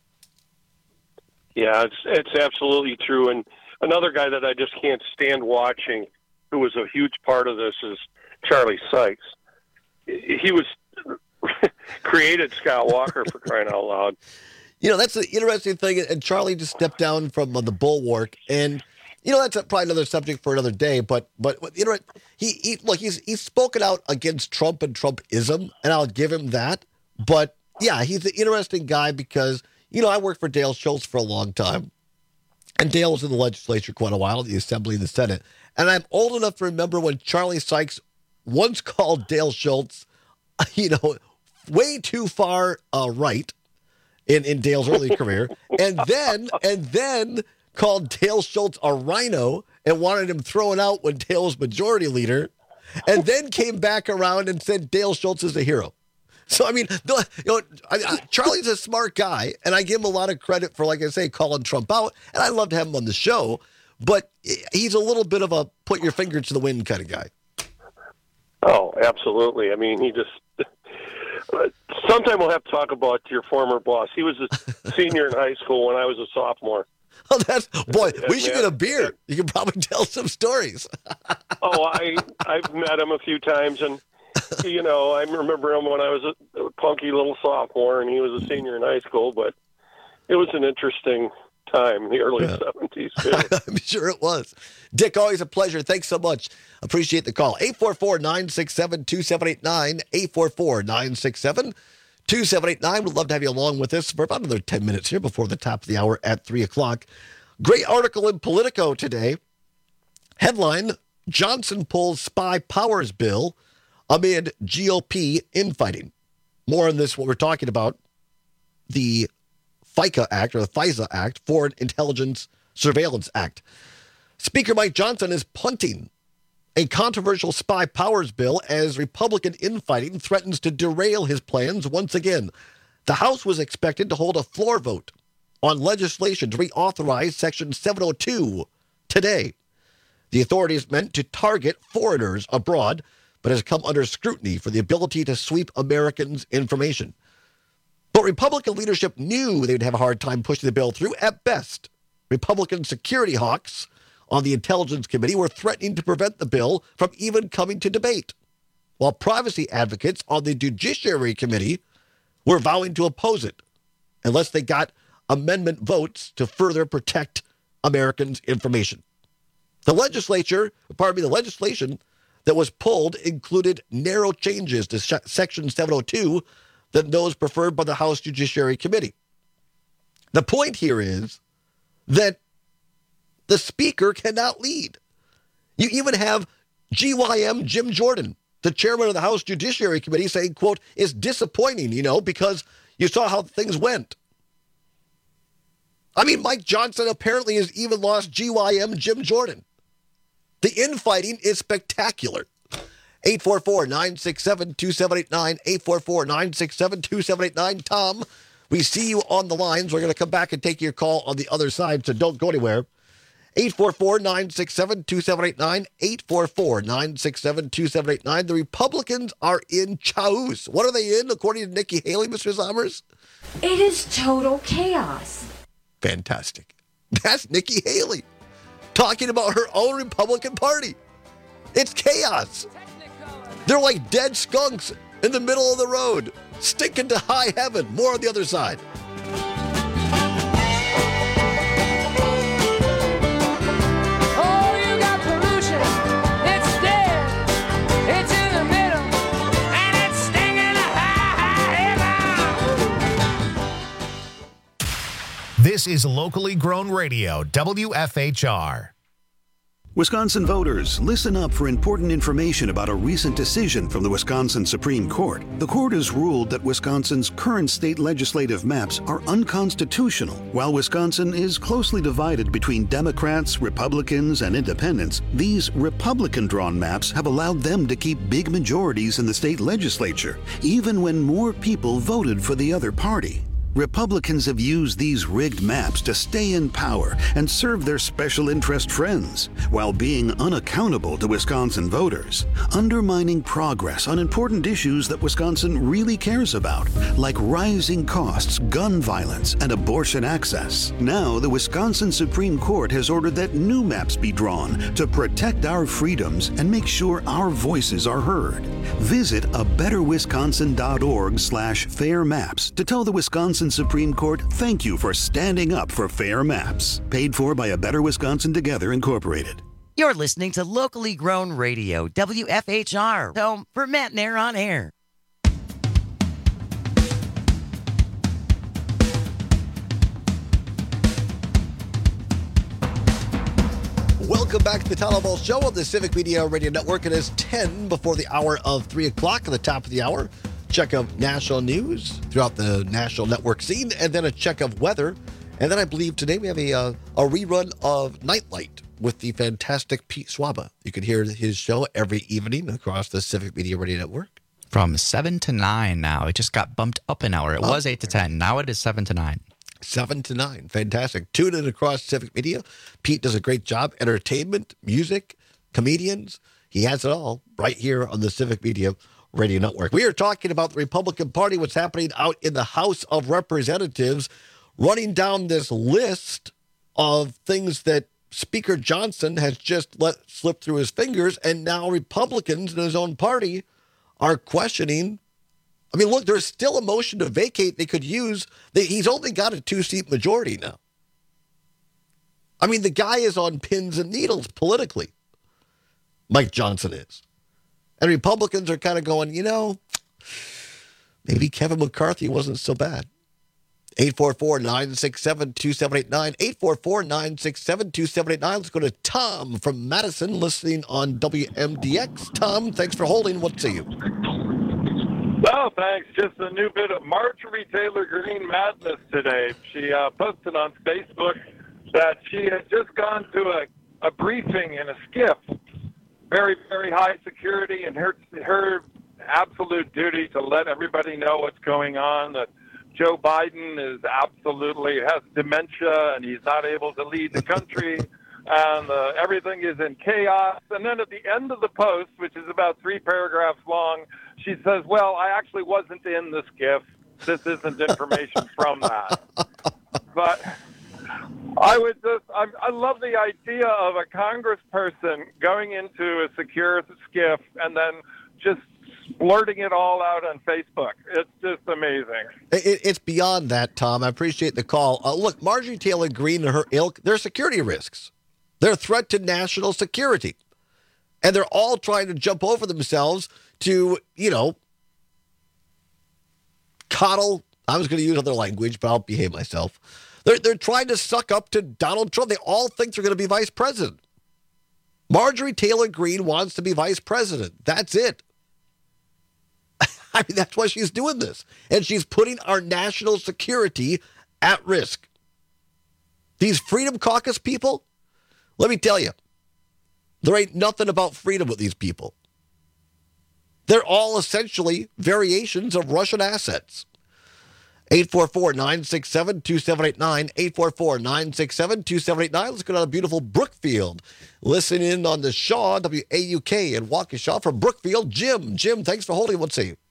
Yeah, it's it's absolutely true. And another guy that I just can't stand watching, who was a huge part of this, is Charlie Sykes. He was created Scott Walker, for crying out loud. You know, that's an interesting thing. And Charlie just stepped down from uh, the Bulwark, and you know that's a, probably another subject for another day. But but you know, he, he look he's he's spoken out against Trump and Trumpism, and I'll give him that. But yeah, he's an interesting guy because you know I worked for Dale Schultz for a long time, and Dale was in the legislature quite a while, the Assembly and the Senate. And I'm old enough to remember when Charlie Sykes once called Dale Schultz, you know, way too far uh, right in in Dale's early career, and then and then. called Dale Schultz a rhino and wanted him thrown out when Dale was majority leader, and then came back around and said Dale Schultz is a hero. So, I mean, the, you know, I, I, Charlie's a smart guy, and I give him a lot of credit for, like I say, calling Trump out, and I love to have him on the show, but he's a little bit of a put your finger to the wind kind of guy. Oh, absolutely. I mean, he just... Sometime we'll have to talk about your former boss. He was a senior in high school when I was a sophomore. Oh, that's boy. We should get a beer. You can probably tell some stories. oh, I I've met him a few times, and you know I remember him when I was a, a punky little sophomore, and he was a senior in high school. But it was an interesting time in the early yeah. seventies. Too. I'm sure it was. Dick, always a pleasure. Thanks so much. Appreciate the call. eight four four, nine six seven, two seven eight nine. eight four four, nine six seven, two seven eight nine. We'd love to have you along with us for about another ten minutes here before the top of the hour at three o'clock. Great article in Politico today. Headline, Johnson pulls spy powers bill amid G O P infighting. More on this, what we're talking about, the FICA Act, or the FISA Act, Foreign Intelligence Surveillance Act. Speaker Mike Johnson is punting a controversial spy powers bill as Republican infighting threatens to derail his plans once again. The House was expected to hold a floor vote on legislation to reauthorize Section seven oh two today. The authority is meant to target foreigners abroad, but has come under scrutiny for the ability to sweep Americans' information. But Republican leadership knew they'd have a hard time pushing the bill through. At best, Republican security hawks on the Intelligence Committee were threatening to prevent the bill from even coming to debate, while privacy advocates on the Judiciary Committee were vowing to oppose it unless they got amendment votes to further protect Americans' information. The legislature, pardon me, the legislation that was pulled included narrow changes to sh- Section seven oh two than those preferred by the House Judiciary Committee. The point here is that the Speaker cannot lead. You even have G Y M Jim Jordan, the chairman of the House Judiciary Committee, saying, quote, it's disappointing, you know, because you saw how things went. I mean, Mike Johnson apparently has even lost G Y M Jim Jordan. The infighting is spectacular. eight four four, nine six seven, two seven eight nine, eight four four, nine six seven, two seven eight nine. Tom, we see you on the lines. We're going to come back and take your call on the other side, so don't go anywhere. eight four four, nine six seven, two seven eight nine, eight four four, nine six seven, two seven eight nine. The Republicans are in chaos. What are they in, according to Nikki Haley, Mister Sommers? It is total chaos. Fantastic. That's Nikki Haley talking about her own Republican Party. It's chaos. They're like dead skunks in the middle of the road, stinking to high heaven. More on the other side. Oh, you got pollution. It's dead. It's in the middle. And it's stinging high, high heaven. This This is locally grown radio, W F H R. Wisconsin voters, listen up for important information about a recent decision from the Wisconsin Supreme Court. The court has ruled that Wisconsin's current state legislative maps are unconstitutional. While Wisconsin is closely divided between Democrats, Republicans, and independents, these Republican-drawn maps have allowed them to keep big majorities in the state legislature, even when more people voted for the other party. Republicans have used these rigged maps to stay in power and serve their special interest friends, while being unaccountable to Wisconsin voters, undermining progress on important issues that Wisconsin really cares about, like rising costs, gun violence, and abortion access. Now, the Wisconsin Supreme Court has ordered that new maps be drawn to protect our freedoms and make sure our voices are heard. Visit a better wisconsin dot org slash fair maps to tell the Wisconsin Supreme Court thank you for standing up for fair maps. Paid for by A Better Wisconsin Together, Incorporated. You're listening to locally grown radio, W F H R, home for Matt Nair on air. Welcome back to the Tyler Ball Show on the Civic Media Radio Network. It is ten before the hour of three o'clock at the top of the hour. Check of national news throughout the national network scene, and then a check of weather. And then I believe today we have a uh, a rerun of Nightlight with the fantastic Pete Swaba. You can hear his show every evening across the Civic Media Radio Network. From seven to nine now. It just got bumped up an hour. It oh, was eight to ten. Now it is seven to nine. seven to nine. Fantastic. Tune in across Civic Media. Pete does a great job. Entertainment, music, comedians. He has it all right here on the Civic Media Radio Network. We are talking about the Republican Party, what's happening out in the House of Representatives, running down this list of things that Speaker Johnson has just let slip through his fingers, and now Republicans in his own party are questioning. I mean, look, there's still a motion to vacate they could use. He's only got a two-seat majority now. I mean, the guy is on pins and needles politically. Mike Johnson is. And Republicans are kind of going, you know, maybe Kevin McCarthy wasn't so bad. eight four four, nine six seven, two seven eight nine, eight four four, nine six seven, two seven eight nine. Let's go to Tom from Madison, listening on W M D X. Tom, thanks for holding. What say you? Oh, thanks. Just a new bit of Marjorie Taylor Greene madness today. She uh, posted on Facebook that she had just gone to a, a briefing in a skiff. Very, very high security, and her her absolute duty to let everybody know what's going on, that Joe Biden is absolutely has dementia and he's not able to lead the country, and uh, everything is in chaos. And then at the end of the post, which is about three paragraphs long, she says, well, I actually wasn't in the skiff. This isn't information from that. But I would just, I, I love the idea of a congressperson going into a secure skiff and then just blurting it all out on Facebook. It's just amazing. It, it's beyond that, Tom. I appreciate the call. Uh, look, Marjorie Taylor Greene and her ilk, they're security risks. They're a threat to national security. And they're all trying to jump over themselves to, you know, coddle. I was going to use other language, but I'll behave myself. They're, they're trying to suck up to Donald Trump. They all think they're going to be vice president. Marjorie Taylor Greene wants to be vice president. That's it. I mean, that's why she's doing this. And she's putting our national security at risk. These Freedom Caucus people, let me tell you, there ain't nothing about freedom with these people. They're all essentially variations of Russian assets. eight four four, nine six seven, two seven eight nine, eight four four, nine six seven, two seven eight nine. Let's go down to beautiful Brookfield. Listen in on the Shaw, W A U K, and Waukesha from Brookfield. Jim, Jim, thanks for holding. Let's see.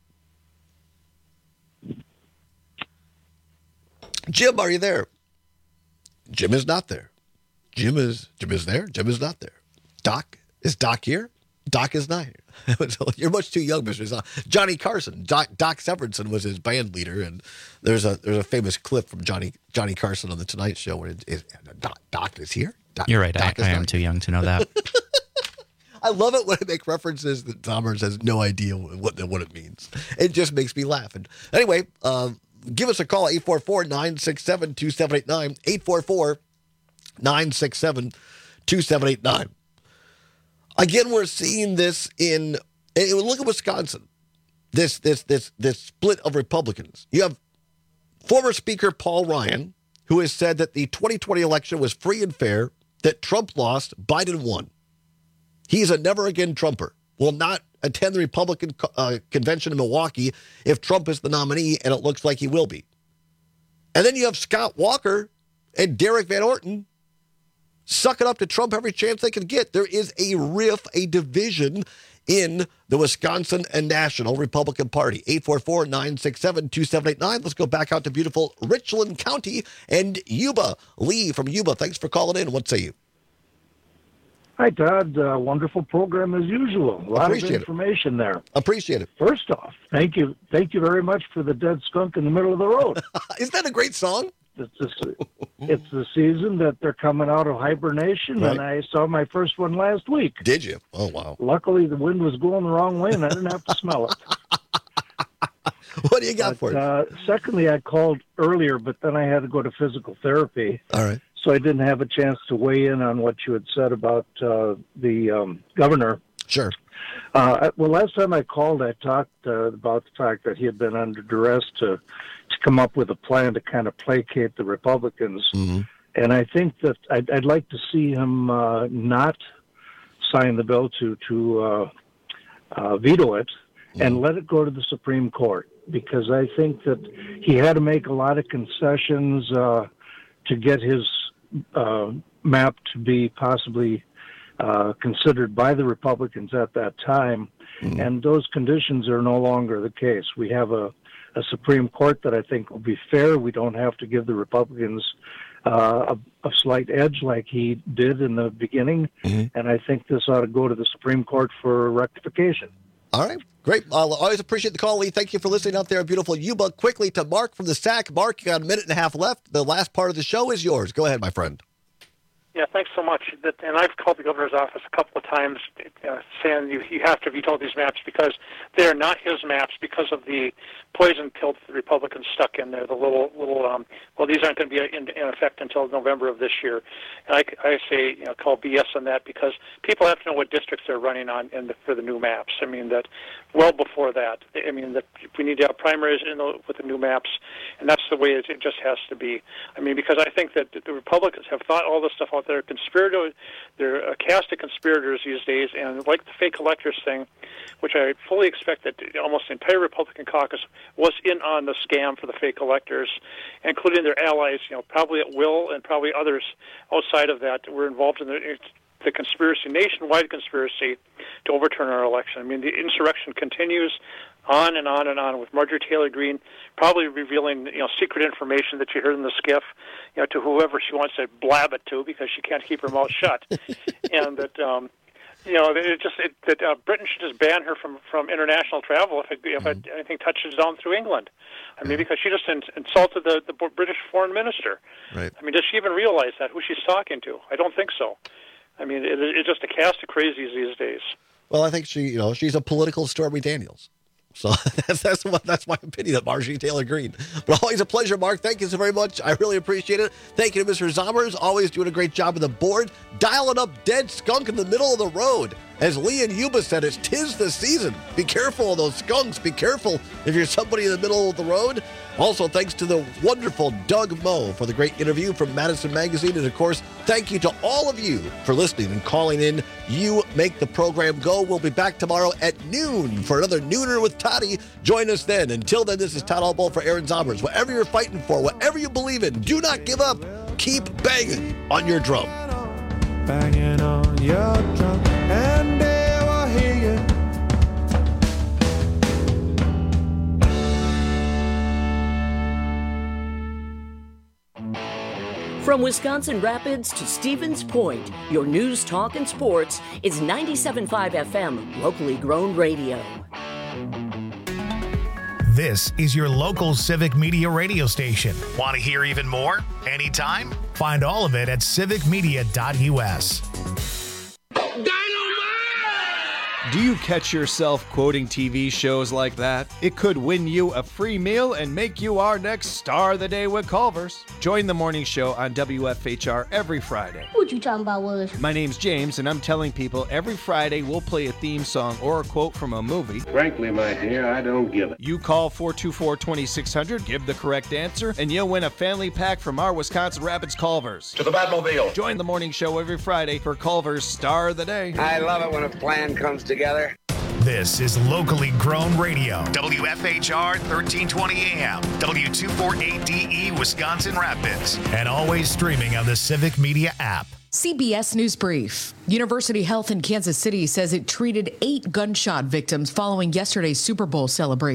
Jim, are you there? Jim is not there. Jim is Jim is there. Jim is not there. Doc, is Doc here? Doc is not here. You're much too young, Mister Zahn. Johnny Carson. Doc, Doc Severinsen was his band leader, and there's a there's a famous clip from Johnny Johnny Carson on the Tonight Show where it is, Doc, Doc is here. Doc, You're right. Doc I, I am too young to know that. I love it when I make references that Thomas has no idea what what it means. It just makes me laugh. And anyway, um, give us a call, eight four four, nine six seven, two seven eight nine, eight four four, nine six seven, two seven eight nine. Again, we're seeing this in, and look at Wisconsin, this, this, this, this split of Republicans. You have former Speaker Paul Ryan, who has said that the twenty twenty election was free and fair, that Trump lost, Biden won. He's a never again Trumper. Will not attend the Republican uh, convention in Milwaukee if Trump is the nominee, and it looks like he will be. And then you have Scott Walker and Derek Van Orton sucking up to Trump every chance they can get. There is a rift, a division in the Wisconsin and National Republican Party. eight four four, nine six seven, two seven eight nine. Let's go back out to beautiful Richland County and Yuba. Lee from Yuba, thanks for calling in. What say you? Hi, Todd. Uh, wonderful program as usual. A lot Appreciate of information it. there. Appreciate it. First off, thank you, thank you very much for the dead skunk in the middle of the road. Isn't that a great song? It's, the, it's the season that they're coming out of hibernation, Right. and I saw my first one last week. Did you? Oh, wow. Luckily, the wind was going the wrong way, and I didn't have to smell it. What do you got but, for it? Uh, secondly, I called earlier, but then I had to go to physical therapy. All right. So I didn't have a chance to weigh in on what you had said about uh, the um, governor. Sure. Uh, well, last time I called, I talked uh, about the fact that he had been under duress to to come up with a plan to kind of placate the Republicans. Mm-hmm. And I think that I'd, I'd like to see him uh, not sign the bill to to uh, uh, veto it mm-hmm. and let it go to the Supreme Court, because I think that he had to make a lot of concessions uh, to get his uh, map to be possibly uh, considered by the Republicans at that time. Mm-hmm. And those conditions are no longer the case. We have a, a Supreme Court that I think will be fair. We don't have to give the Republicans uh, a, a slight edge like he did in the beginning. Mm-hmm. And I think this ought to go to the Supreme Court for rectification. All right. Great. I'll always appreciate the call, Lee. Thank you for listening out there, beautiful Yuba. Quickly to Mark from the S A C. Mark, you got a minute and a half left. The last part of the show is yours. Go ahead, my friend. Yeah, thanks so much. That, and I've called the governor's office a couple of times uh, saying you, you have to veto these maps because they are not his maps because of the poison pill that the Republicans stuck in there. The little, little um, well, these aren't going to be in, in effect until November of this year. And I, I say, you know, call B S on that because people have to know what districts they're running on in the, for the new maps. I mean, that well before that. I mean, that we need to have primaries in the, with the new maps, and that's the way it, it just has to be. I mean, because I think that the Republicans have thought all this stuff out. They're conspirator, they're a cast of conspirators these days, and like the fake electors thing, which I fully expect that almost the entire Republican caucus was in on the scam for the fake electors, including their allies, you know, probably at will, and probably others outside of that were involved in the, the conspiracy, nationwide conspiracy to overturn our election. I mean, the insurrection continues on and on and on, with Marjorie Taylor Greene probably revealing, you know, secret information that you heard in the skiff, you know, to whoever she wants to blab it to because she can't keep her mouth shut, and that, um, you know, it just it, that uh, Britain should just ban her from, from international travel if it, if mm-hmm. it, anything touches down through England. I mean, mm-hmm. because she just in, insulted the, the British foreign minister. Right. I mean, does she even realize that who she's talking to? I don't think so. I mean, it, it's just a cast of crazies these days. Well, I think she, you know, she's a political Stormy Daniels. So that's that's, what, that's my opinion of Marjorie Taylor Greene. But always a pleasure, Mark. Thank you so very much. I really appreciate it. Thank you to Mister Zommers, always doing a great job on the board, dialing up dead skunk in the middle of the road. As Lee and Yuba said, it's tis the season. Be careful of those skunks. Be careful if you're somebody in the middle of the road. Also, thanks to the wonderful Doug Moe for the great interview from Madison Magazine. And, of course, thank you to all of you for listening and calling in. You make the program go. We'll be back tomorrow at noon for another Nooner with Toddy. Join us then. Until then, this is Todd Allbull for Aaron Zommers. Whatever you're fighting for, whatever you believe in, do not give up. Keep banging on your drum. Banging on your drum, and they will hear you. From Wisconsin Rapids to Stevens Point, your news, talk, and sports is ninety-seven point five F M, locally grown radio. This is your local Civic Media radio station. Want to hear even more? Anytime? Find all of it at civic media dot U S. Do you catch yourself quoting T V shows like that? It could win you a free meal and make you our next Star of the Day with Culver's. Join the morning show on W F H R every Friday. What you talking about, Willis? My name's James, and I'm telling people every Friday we'll play a theme song or a quote from a movie. Frankly, my dear, I don't give it. You call four two four, two six zero zero, give the correct answer, and you'll win a family pack from our Wisconsin Rapids Culver's. To the Batmobile. Join the morning show every Friday for Culver's Star of the Day. I love it when a plan comes together. This is locally grown radio. W F H R thirteen twenty A M, W two forty-eight D E, Wisconsin Rapids, and always streaming on the Civic Media app. C B S News Brief. University Health in Kansas City says it treated eight gunshot victims following yesterday's Super Bowl celebration.